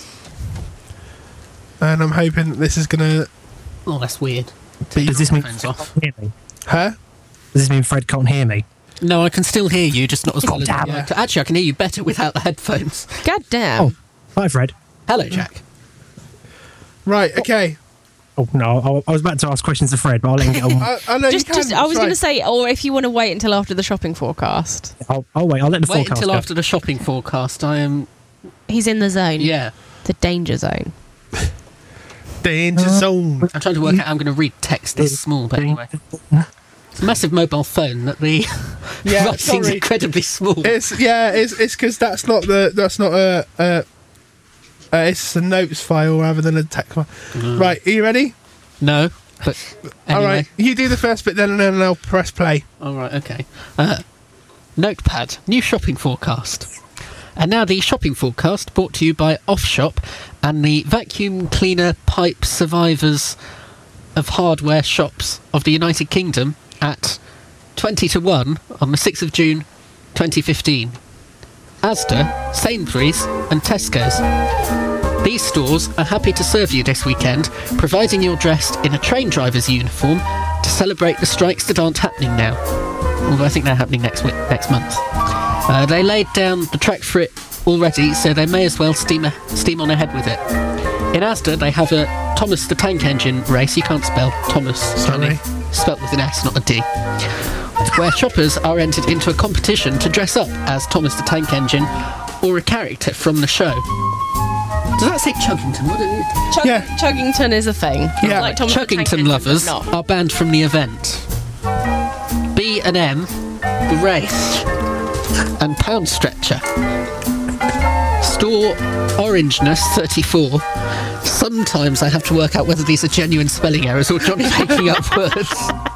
And I'm hoping that this is gonna. Oh, that's weird. Be- Does this mean Headphones Fred off. can't hear me? Huh? Does this mean Fred can't hear me? No, I can still hear you, just not as well as damn I'd it. like to. Actually, I can hear you better without the headphones. God damn. Oh. Hi, Fred. Hello, Jack. Right. Okay. Oh no, I, I was about to ask questions to Fred, but I'll let him get on. I, I know just, you can. just. I was it's going to fine. say, or if you want to wait until after the shopping forecast, I'll, I'll wait. I'll let the Wait forecast until go. after the shopping forecast. I am. he's in the zone. Yeah. The danger zone. danger zone. I'm trying to work out how I'm going to read text this small, but anyway. It's a massive mobile phone that the Yeah. writing's Sorry. incredibly small. It's yeah. It's it's because that's not the that's not a. a uh, it's a notes file rather than a text file. Right, are you ready? No, but anyway. All right, you do the first bit then, and then I'll press play. All right, okay. Uh, Notepad, new shopping forecast. And now the shopping forecast brought to you by Offshop and the vacuum cleaner pipe survivors of hardware shops of the United Kingdom at twenty to one on the sixth of June twenty fifteen. Asda, Sainsbury's and Tesco's. These stores are happy to serve you this weekend, providing you're dressed in a train driver's uniform to celebrate the strikes that aren't happening now. Although I think they're happening next week, next month. Uh, they laid down the track for it already, so they may as well steam, a, steam on ahead with it. In Asda, they have a Thomas the Tank Engine race. You can't spell Thomas, Sorry. spelt with an S, not a D. Where shoppers are entered into a competition to dress up as Thomas the Tank Engine or a character from the show. Does that say Chuggington? What is it? Chug- Yeah. Chuggington is a thing. Yeah. Like Thomas the Tank Chuggington Engine, but lovers not. are banned from the event. B and M, the race, and Pound Stretcher. Store Orangeness thirty-four. Sometimes I have to work out whether these are genuine spelling errors or Johnny making up words.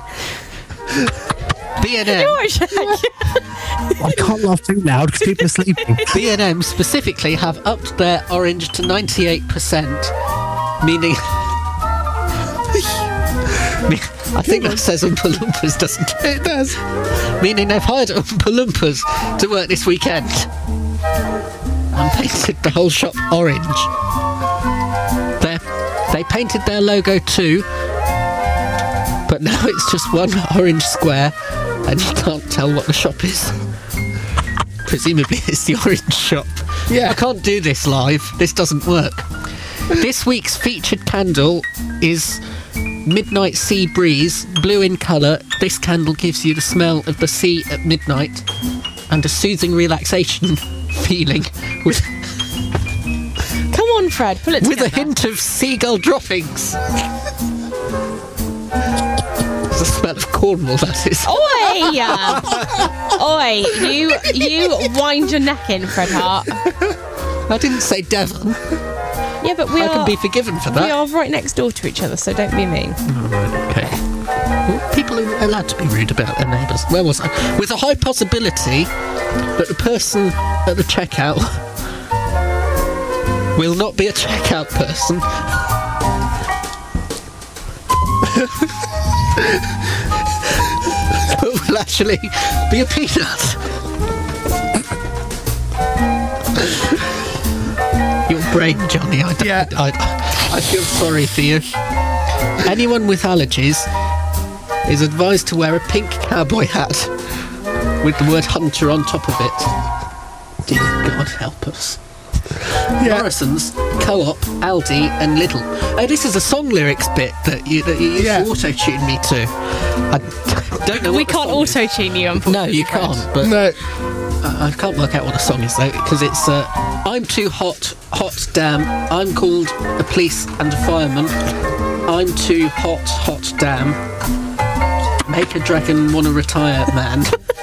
B and M. I can't laugh too loud because people are sleeping. B and M specifically have upped their orange to ninety-eight percent, meaning... I think that says Oompa Loompas, doesn't it? It does. Meaning they've hired Oompa Loompas to work this weekend and painted the whole shop orange. They they painted their logo too, but now it's just one orange square and you can't tell what the shop is. Presumably it's the orange shop. Yeah. I can't do this live. This doesn't work. This week's featured candle is Midnight Sea Breeze, blue in colour. This candle gives you the smell of the sea at midnight and a soothing relaxation feeling with Come on, Fred, pull it with together. a hint of seagull droppings. It's the smell of Cornwall, that is. Oi! Oi, you you wind your neck in, Fred Hart. I didn't say Devon. Yeah, but we I are can be forgiven for we that. are right next door to each other, so don't be mean. Okay. Well, people are allowed to be rude about their neighbours. Where was I? With a high possibility that the person at the checkout will not be a checkout person. But will actually be a peanut. Your brain, Johnny. I, don't- Yeah. I, I feel sorry for you. Anyone with allergies is advised to wear a pink cowboy hat with the word hunter on top of it. Dear God help us. Yeah. Morrison's, Co-op, Aldi and Lidl. Oh, this is a song lyrics bit that you, that you used Yeah. to auto-tune me to. I don't know what We the can't song is. auto-tune you, No, unfortunately. you can't, but No. I, I can't work out what the song is though, because it's uh, I'm too hot, hot damn, I'm called a police and a fireman. I'm too hot, hot damn. Make a dragon wanna retire, man.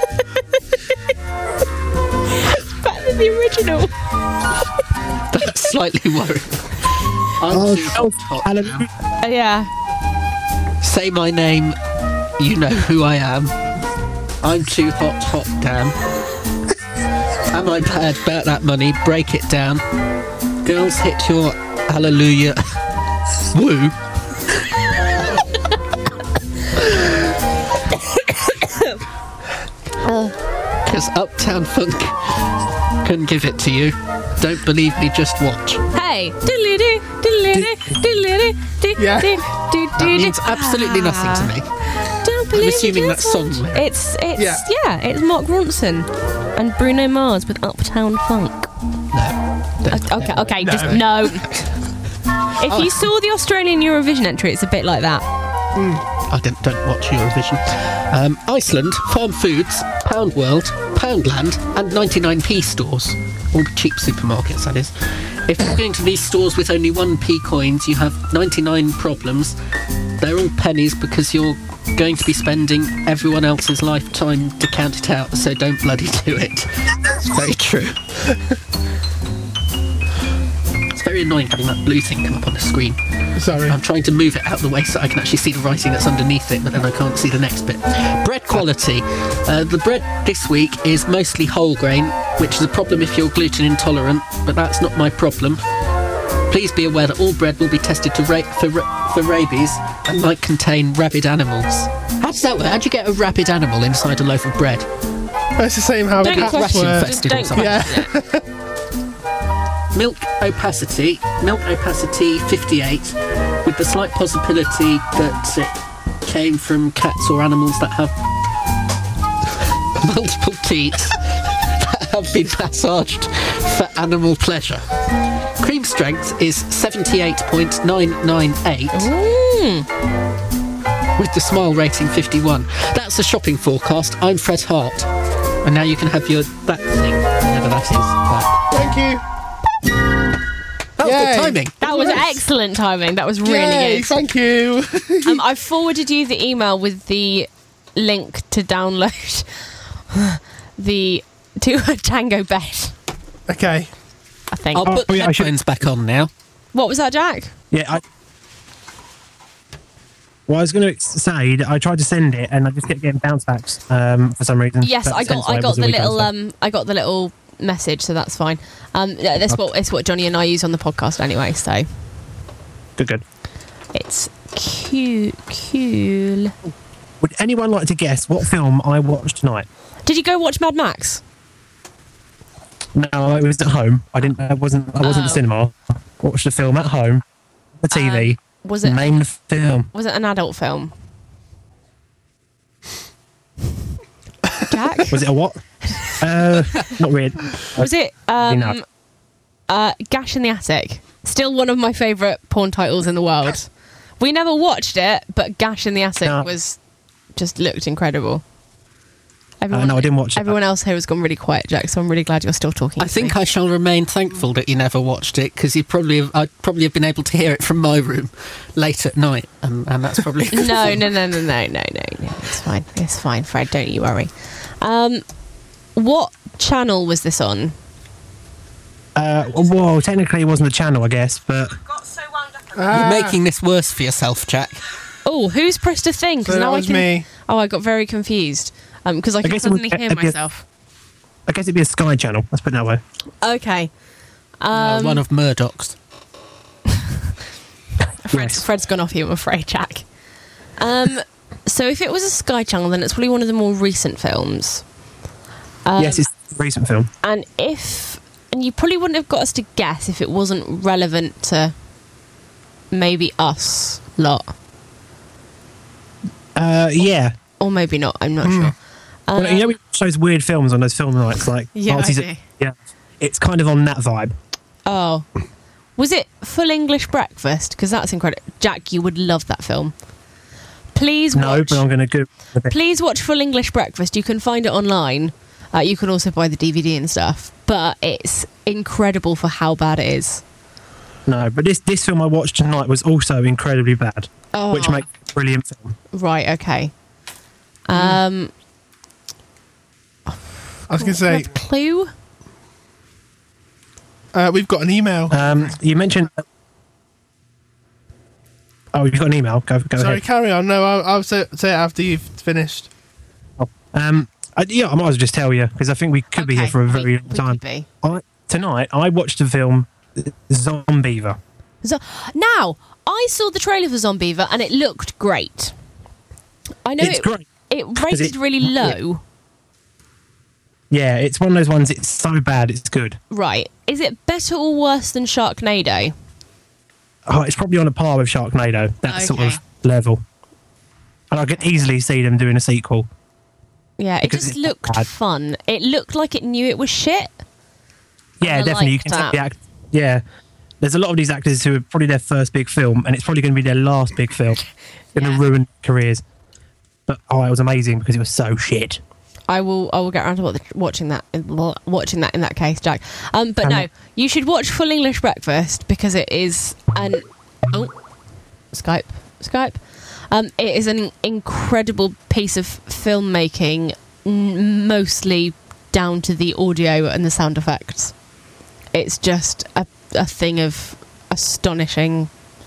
Better than the original. That's slightly worrying. I'm Oh, too oh, hot, hot Alan. damn. Uh, yeah. Say my name, you know who I am. I'm too hot, hot damn. Am I bad about that money? Break it down. Girls hit your hallelujah. Woo. Because Uptown Funk can give it to you. Don't believe me, just watch. Hey. Diddly-doo, diddly-doo, diddly-doo, doo, Yeah. doo, doo, That doo, means doo. absolutely nothing to me. Don't believe it, assuming just that's song watch. lyrics. It's it's Yeah. yeah. it's Mark Ronson and Bruno Mars with Uptown Funk. No. Don't. Okay, okay, just no. If you saw the Australian Eurovision entry, it's a bit like that. I don't, don't watch Eurovision. Um, Iceland, Farm Foods, Pound World, Poundland, and ninety-nine p stores. All the cheap supermarkets, that is. If you're going to these stores with only one p coins, you have ninety-nine problems. They're all pennies because you're going to be spending everyone else's lifetime to count it out, so don't bloody do it. It's very true. It's very annoying having that blue thing come up on the screen. Sorry. I'm trying to move it out of the way so I can actually see the writing that's underneath it, but then I can't see the next bit. Bread quality. Uh, the bread this week is mostly whole grain, which is a problem if you're gluten intolerant, but that's not my problem. Please be aware that all bread will be tested to ra- for, ra- for rabies and might contain rabid animals. How does that work? How do you get a rabid animal inside a loaf of bread? That's the same how Don't cats question were. it. Just don't something. question Yeah. it. Milk opacity, milk opacity fifty-eight, with the slight possibility that it came from cats or animals that have multiple teats that have been massaged for animal pleasure. Cream strength is seventy-eight point nine nine eight, with the smile rating fifty-one. That's the shopping forecast. I'm Fred Hart, and now you can have your that thing. whenever that is back. Thank you. That was Yay. good timing. That was excellent timing. That was really Yay, good. thank you. Um, I forwarded you the email with the link to download the to a Tango bed. Okay. I think. I'll put Oh, the yeah, I should- headphones back on now. What was that, Jack? Yeah, I. Well, I was going to say that I tried to send it and I just kept getting bounce backs um, for some reason. Yes, That's I got hence why I it got was a the week little after. um I got the little message, so that's fine. Um, yeah, that's what it's what Johnny and I use on the podcast anyway, so Good, good. it's cute, cool. Would anyone like to guess what film I watched tonight? Did you go watch Mad Max? No, I was at home. I didn't. I wasn't. I wasn't Oh. at the cinema. Watched the film at home, the T V. Was it Name the film. was it an adult film? Jack? Was it a what? uh, not weird. Was it Enough. um uh Gash in the Attic? Still one of my favourite porn titles in the world. We never watched it, but Gash in the Attic No. was just looked incredible. Uh, no, I didn't watch it. Everyone else here has gone really quiet, Jack, so I'm really glad you're still talking. I to think me. I shall remain thankful that you never watched it because you probably have, I'd probably have been able to hear it from my room late at night, and, and that's probably No, no, no, no, no, no, no, no. It's fine. It's fine, Fred. Don't you worry. Um, what channel was this on? Uh, well, technically it wasn't a channel, I guess, but You're making this worse for yourself, Jack. Oh, who's pressed a thing? So that now was I can. me. Oh, I got very confused. Um, because I can guess it would- suddenly hear it'd be a- myself. I guess it'd be a Sky channel. Let's put it that way. Okay. Uh, Um, one of Murdoch's. Fred's, Yes. Fred's gone off you, I'm afraid, Jack. Um, so if it was a Sky Channel, then it's probably one of the more recent films. Um, yes, it's a recent film. And if, and you probably wouldn't have got us to guess if it wasn't relevant to maybe us lot, Uh, yeah. or maybe not. I'm not Hmm. sure. Well, you know, Um, we watch those weird films on those film nights, like Yeah, I parties do. at- yeah. It's kind of on that vibe. Oh, was it Full English Breakfast? Because that's incredible. Jack, you would love that film. Please No, watch. but I'm going to go. a bit. Please watch Full English Breakfast. You can find it online. Uh, you can also buy the D V D and stuff. But it's incredible for how bad it is. No, but this this film I watched tonight was also incredibly bad, Oh, which makes it a brilliant film. right. Okay. Um, I was going to say, what clue? uh, we've got an email. Um, you mentioned. Oh, you've got an email. Go, go Sorry, ahead. carry on. No, I'll, I'll say, say it after you've finished. Um, I, yeah, I might as well just tell you because I think we could be here Okay, for a we- very we long could time. be. I, tonight, I watched the film Zombiever. So, now, I saw the trailer for Zombiever and it looked great. I know It's it, great. it rated it- really low. Yeah, it's one of those ones. It's so bad, it's good. Right. Is it better or worse than Sharknado? Oh, it's probably on a par with Sharknado. That sort Okay. of level. And I could easily see them doing a sequel. Yeah, it Because just it's looked bad. fun. It looked like it knew it was shit. Yeah, I definitely. You like can tell that. the act. Yeah, there's a lot of these actors who are probably their first big film, and it's probably going to be their last big film. It's going to Yeah. ruin careers. But oh, it was amazing because it was so shit. I will. I will get around to what- watching that. Watching that in that case, Jack. Um, but Um, no, you should watch Full English Breakfast because it is an oh, Skype, Skype. Um, it is an incredible piece of filmmaking, n- mostly down to the audio and the sound effects. It's just a a thing of astonishing.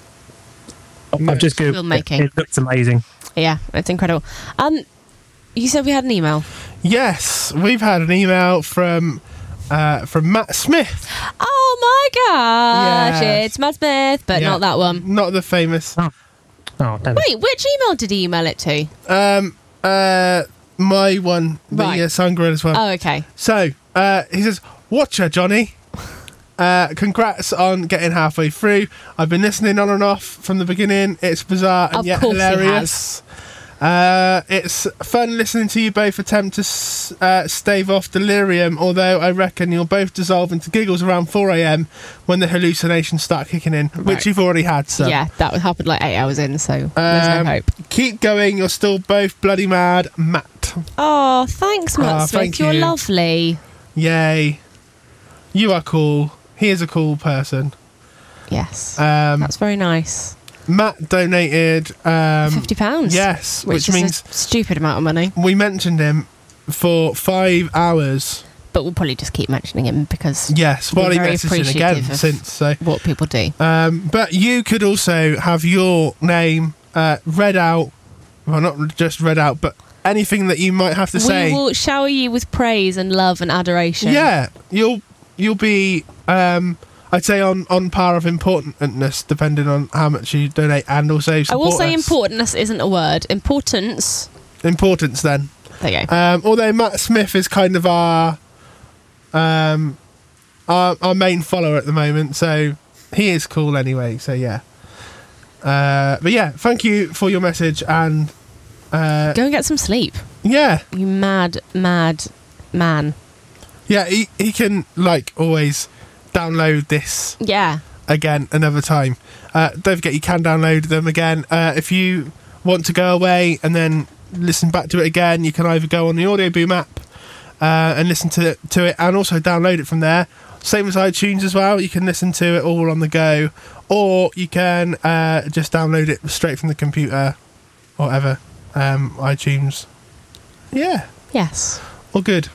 I've just googled it. Filmmaking. It looks amazing. Yeah, it's incredible. Um, you said we had an email. Yes, we've had an email from uh, from Matt Smith. Oh my gosh, Yes. it's Matt Smith, but Yeah. not that one. Not the famous. Oh, damn it. Wait, which email did he email it to? Um, uh, my one, the Right. uh, Sangorilla's one. Oh, okay. So, uh, he says, Watcher, Johnny. Uh, congrats on getting halfway through. I've been listening on and off from the beginning. It's bizarre and Of yet course he hilarious. Uh, it's fun listening to you both attempt to s- uh, stave off delirium, although I reckon you'll both dissolve into giggles around four a.m. when the hallucinations start kicking in, which Right. you've already had. So. Yeah, that would happen like eight hours in, so there's Um, no hope. Keep going. You're still both bloody mad, Matt. Oh, thanks, Matt Oh, Smith. thank You're you. lovely. Yay. You are cool. He is a cool person. Yes. Um, That's very nice. Matt donated um, fifty pounds. Yes, Which, which, is means a stupid amount of money. we mentioned him for five hours. But we'll probably just keep mentioning him because Yes, we're well, he very messaged in again appreciative of since. So, what people do. um, but you could also have your name uh, read out. Well, not just read out, but anything that you might have to say. We will shower you with praise and love and adoration. Yeah, you'll you'll be. Um, I'd say on, on par of importantness, depending on how much you donate, and also I support will say us. importance isn't a word. Importance. Importance then. There you go. Um, although Matt Smith is kind of our, um, our our main follower at the moment, so he is cool anyway. So yeah. Uh, but yeah, thank you for your message, and uh, Go and get some sleep. yeah, You mad, mad man. yeah, he he can like always download this Yeah. again another time. Uh, don't forget you can download them again. Uh, if you want to go away and then listen back to it again, you can either go on the Audio Boom app uh, and listen to it, to it and also download it from there. Same as iTunes as well. You can listen to it all on the go, or you can uh, just download it straight from the computer or whatever. Um, iTunes. Yeah, Yes. all good.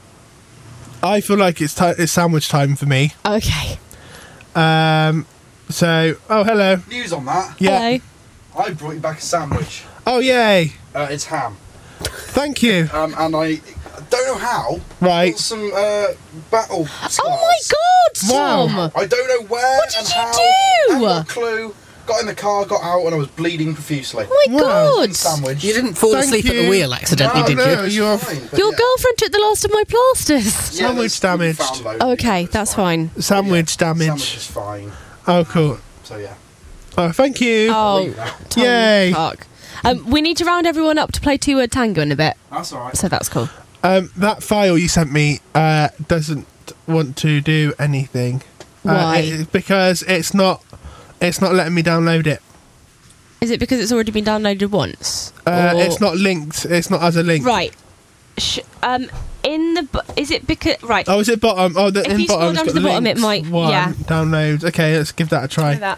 I feel like it's ti it's sandwich time for me. Okay. Um, so, oh, hello. News on that. Yeah. Hello. I brought you back a sandwich. Oh, yay. Uh, it's ham. Thank you. Um, and I don't know how. Right. Got some uh, battle scars. Oh my God, Wow. Tom! I don't know where What did and you how. do? I haven't got a clue. Got in the car, got out, and I was bleeding profusely. Oh my Wow. God! Sandwich. You didn't fall Thank asleep at you. the wheel accidentally, No, did no, you? you are Fine, but Your yeah. girlfriend took the last of my plasters. Yeah, Sandwich there's- we damaged. found loads. Okay, It's that's fine. sandwich Sandwich damage. is fine. Oh, cool. So yeah. Oh, thank you. Oh, Tom Yay. Park. Um, we need to round everyone up to play two-word tango in a bit, That's alright. so that's cool. Um, that file you sent me uh, doesn't want to do anything. Uh, Why? it- because it's not. It's not letting me download it. Is it because it's already been downloaded once? Uh, Or- it's not linked. It's not as a link. Right. Sh- um, in the bu- is it because right? Oh, is it bottom? Oh, the If in you scroll bottom. down it's to got the bottom, it links. might- One, yeah. Download. Okay, let's give that a try. That.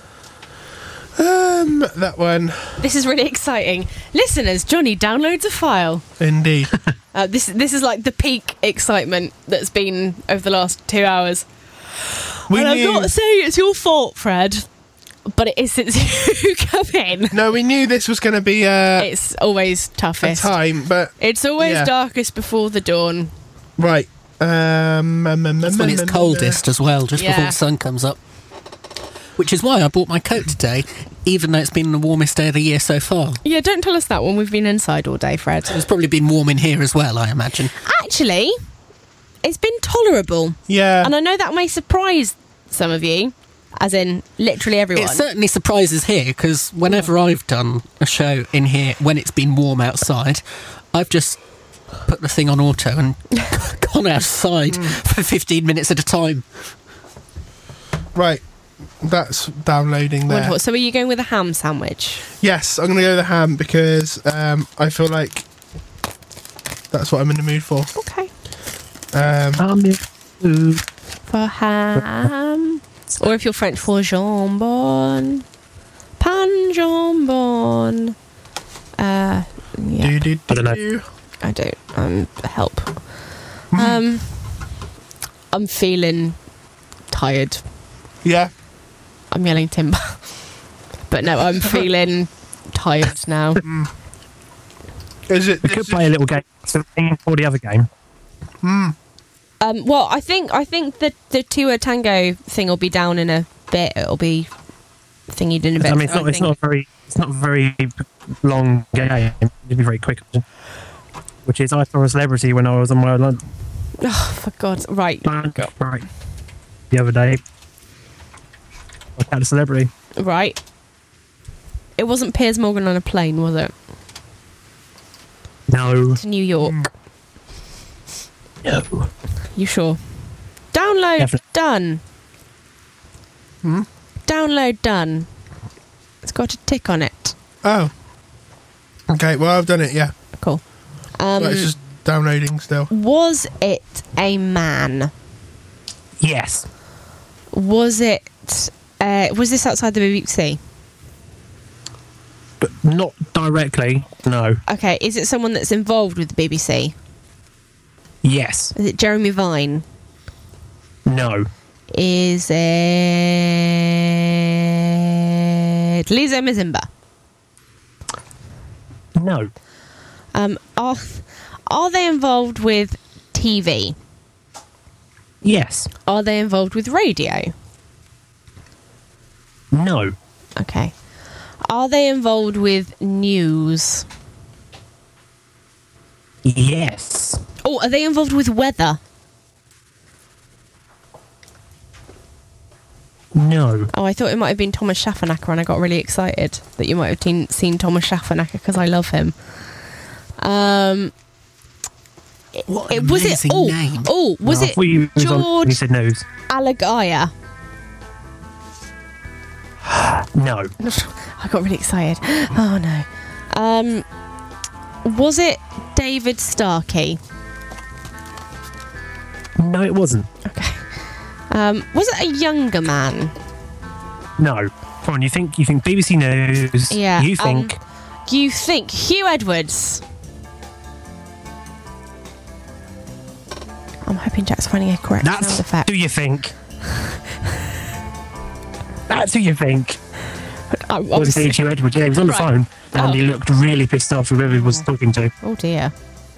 Um, that one. This is really exciting, listeners. Johnny downloads a file. Indeed. Uh, this this is like the peak excitement that's been over the last two hours. We and knew. I'm not saying it's your fault, Fred, but it is since you come in. No, we knew this was going to be a, It's always a toughest. time, but It's always Yeah. darkest before the dawn. right. Um, um, um, That's um, when it's um, coldest as well, just before Yeah. the sun comes up. Which is why I bought my coat today, even though it's been the warmest day of the year so far. Yeah, don't tell us that when we've been inside all day, Fred. It's probably been warm in here as well, I imagine. Actually, it's been tolerable. Yeah. And I know that may surprise some of you, as in literally everyone. It certainly surprises here, because whenever I've done a show in here when it's been warm outside, I've just put the thing on auto and gone outside for fifteen minutes at a time. Right. That's downloading there. Wonderful. So are you going with a ham sandwich? Yes, I'm going to go with the ham because um, I feel like that's what I'm in the mood for. Okay. Um, Um, yeah. Ooh. For ham. Or if you're French, for jambon. Pan jambon. Uh, yeah. do, do, I don't know. do. I don't. Um, help. Um, I'm feeling tired. Yeah. I'm yelling timber. But no, I'm feeling tired now. Is it? We could is play a little game or the other game. Um, well, I think I think the the two a tango thing will be down in a bit. It'll be thingied in a bit. I mean, it's so not. It's think- not very. It's not a very long game. It'll be very quick. Which is, I saw a celebrity when I was on my lunch Oh, for God! Right, break the other day. I had a celebrity. right. It wasn't Piers Morgan on a plane, was it? No. To New York. No. You sure? Download Definitely. done. Hmm? Download done. It's got a tick on it. Oh. Okay. Well, I've done it. Yeah. Cool. Um, But it's just downloading still. was it a man? Yes. Was it? Uh, was this outside the B B C? But not directly, no. Okay. Is it someone that's involved with the B B C? Yes. Is it Jeremy Vine? No. Is it Lisa Mizimba? No. Um, are are they involved with T V? Yes. Are they involved with radio? No. Okay. Are they involved with news? Yes. Oh, are they involved with weather? No. Oh, I thought it might have been Thomas Schaffernacker, and I got really excited that you might have teen, seen Thomas Schaffernacker because I love him. Um, What it, an was it? amazing Oh, name. oh, was No, I it thought you was on- George You said news. Alagaya? No. I got really excited. Oh no. Um, was it David Starkey? No, it wasn't. Okay. Um, was it a younger man? No. Come on, you think you think B B C News. Yeah, You um, think You think Hugh Edwards? I'm hoping Jack's finding a correct sound that's effect. who you think. That's who you think. I, It was obviously- David Hugh Edwards. Yeah, he was on the Right. phone and Oh. he looked really pissed off whoever he was talking to. oh dear.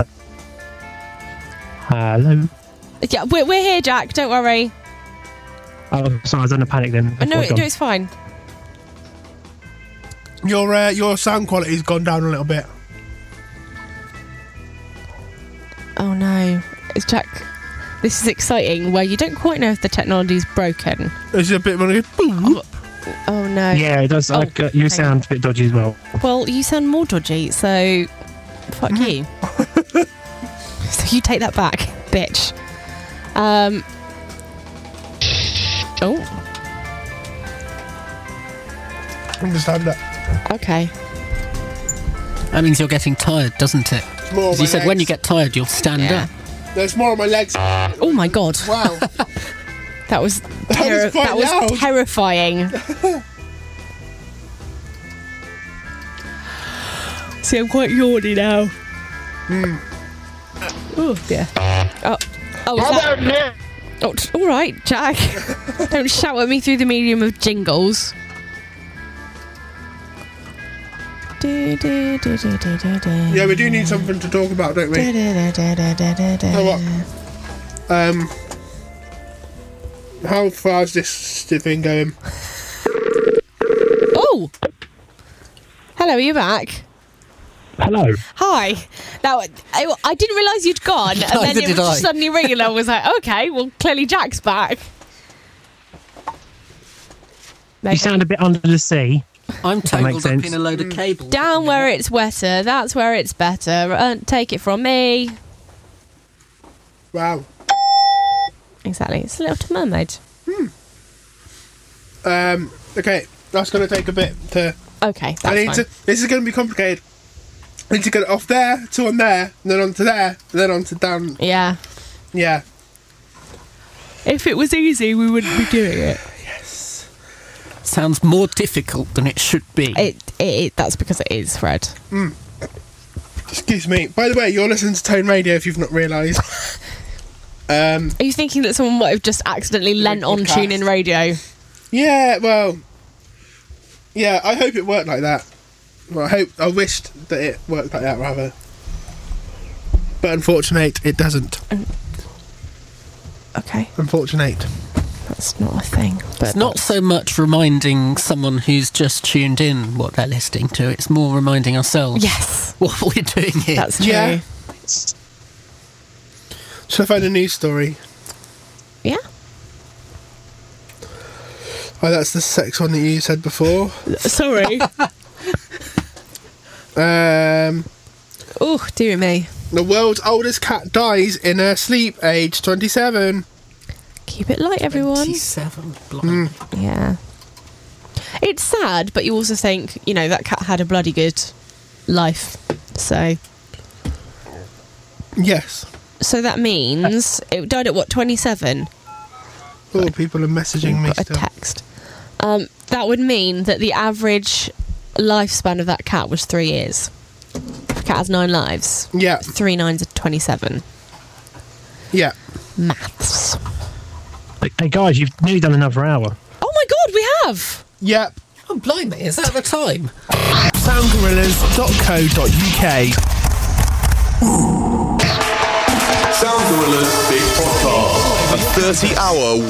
Hello. Yeah, we're, we're here, Jack. Don't worry. Oh, sorry, I was under panic then. Uh, No, Before no, gone. it's fine. Your uh, your sound quality's gone down a little bit. Oh no, it's Jack. This is exciting. Where you don't quite know if the technology's broken. There's a bit of a boom. Oh no. Yeah, it does. Oh, I, uh, you hang sound a bit dodgy as well. Well, you sound more dodgy, so fuck you. So you take that back, bitch. Um. Oh, Understand that. okay. That means you're getting tired, doesn't it? It's more on As my you said, when you legs. get tired, you'll stand Yeah. up. There's more on my legs. Oh my god, Wow. that was That terri- was quite that was loud. terrifying. See, I'm quite yawny now. Hmm. Oh dear. Oh, oh, is that- Oh, t- all right, Jack. Don't shout at me through the medium of jingles. Do, do, do, do, do, do, do. Yeah, we do need something to talk about, don't Do, we? do, do, do, do, do, do, do. So what? Um, how far is this thing going? Oh! Hello, are you back? Hello. Hi. Now, I, I didn't realise you'd gone, and then Neither it was did just I. suddenly ringing, and I was like, okay, well, clearly Jack's back. You sound a bit under the sea. I'm makes tangled up sense. in a load of cables. Down where it's wetter, that's where it's better. Uh, take it from me. Wow. Exactly. It's a Little Mermaid. Um, okay, that's going to take a bit to... Okay, that's I need fine. to... This is going to be complicated. I need to get it off there to on there, and then onto there, and then onto down. Yeah. Yeah. If it was easy, we wouldn't be doing it. Sounds more difficult than it should be. It, it, it that's because it is, Fred. Excuse me. By the way, you're listening to Tone Radio if you've not realised. um, Are you thinking that someone might have just accidentally lent on podcast. tune in radio? yeah, well... Yeah, I hope it worked like that. Well, I hope... I wished that it worked like that, rather. But unfortunate, it doesn't. Okay, Unfortunate. that's not a thing. But It's not so much reminding someone who's just tuned in what they're listening to, it's more reminding ourselves Yes, what we're doing here. that's true. Yeah. Should I find a news story? Yeah. Oh, that's the sex one that you said before. Sorry. Um, Oh, dear me. the world's oldest cat dies in her sleep, age twenty-seven. Keep it light, everyone. twenty-seven, blimey. Yeah. It's sad, but you also think, you know, that cat had a bloody good life. So, Yes. so that means it died at what, twenty-seven? Oh, people are messaging me Got a still. text. Um, that would mean that the average lifespan of that cat was three years. The cat has nine lives. Yeah, Three nines are twenty-seven. yeah. Maths. Hey, hey, guys, you've nearly done another hour. Oh my god, we have! Yep. Oh, blimey, is that the time? sound gorillas dot co dot uk. Sound Gorillas Big Podcast. A thirty hour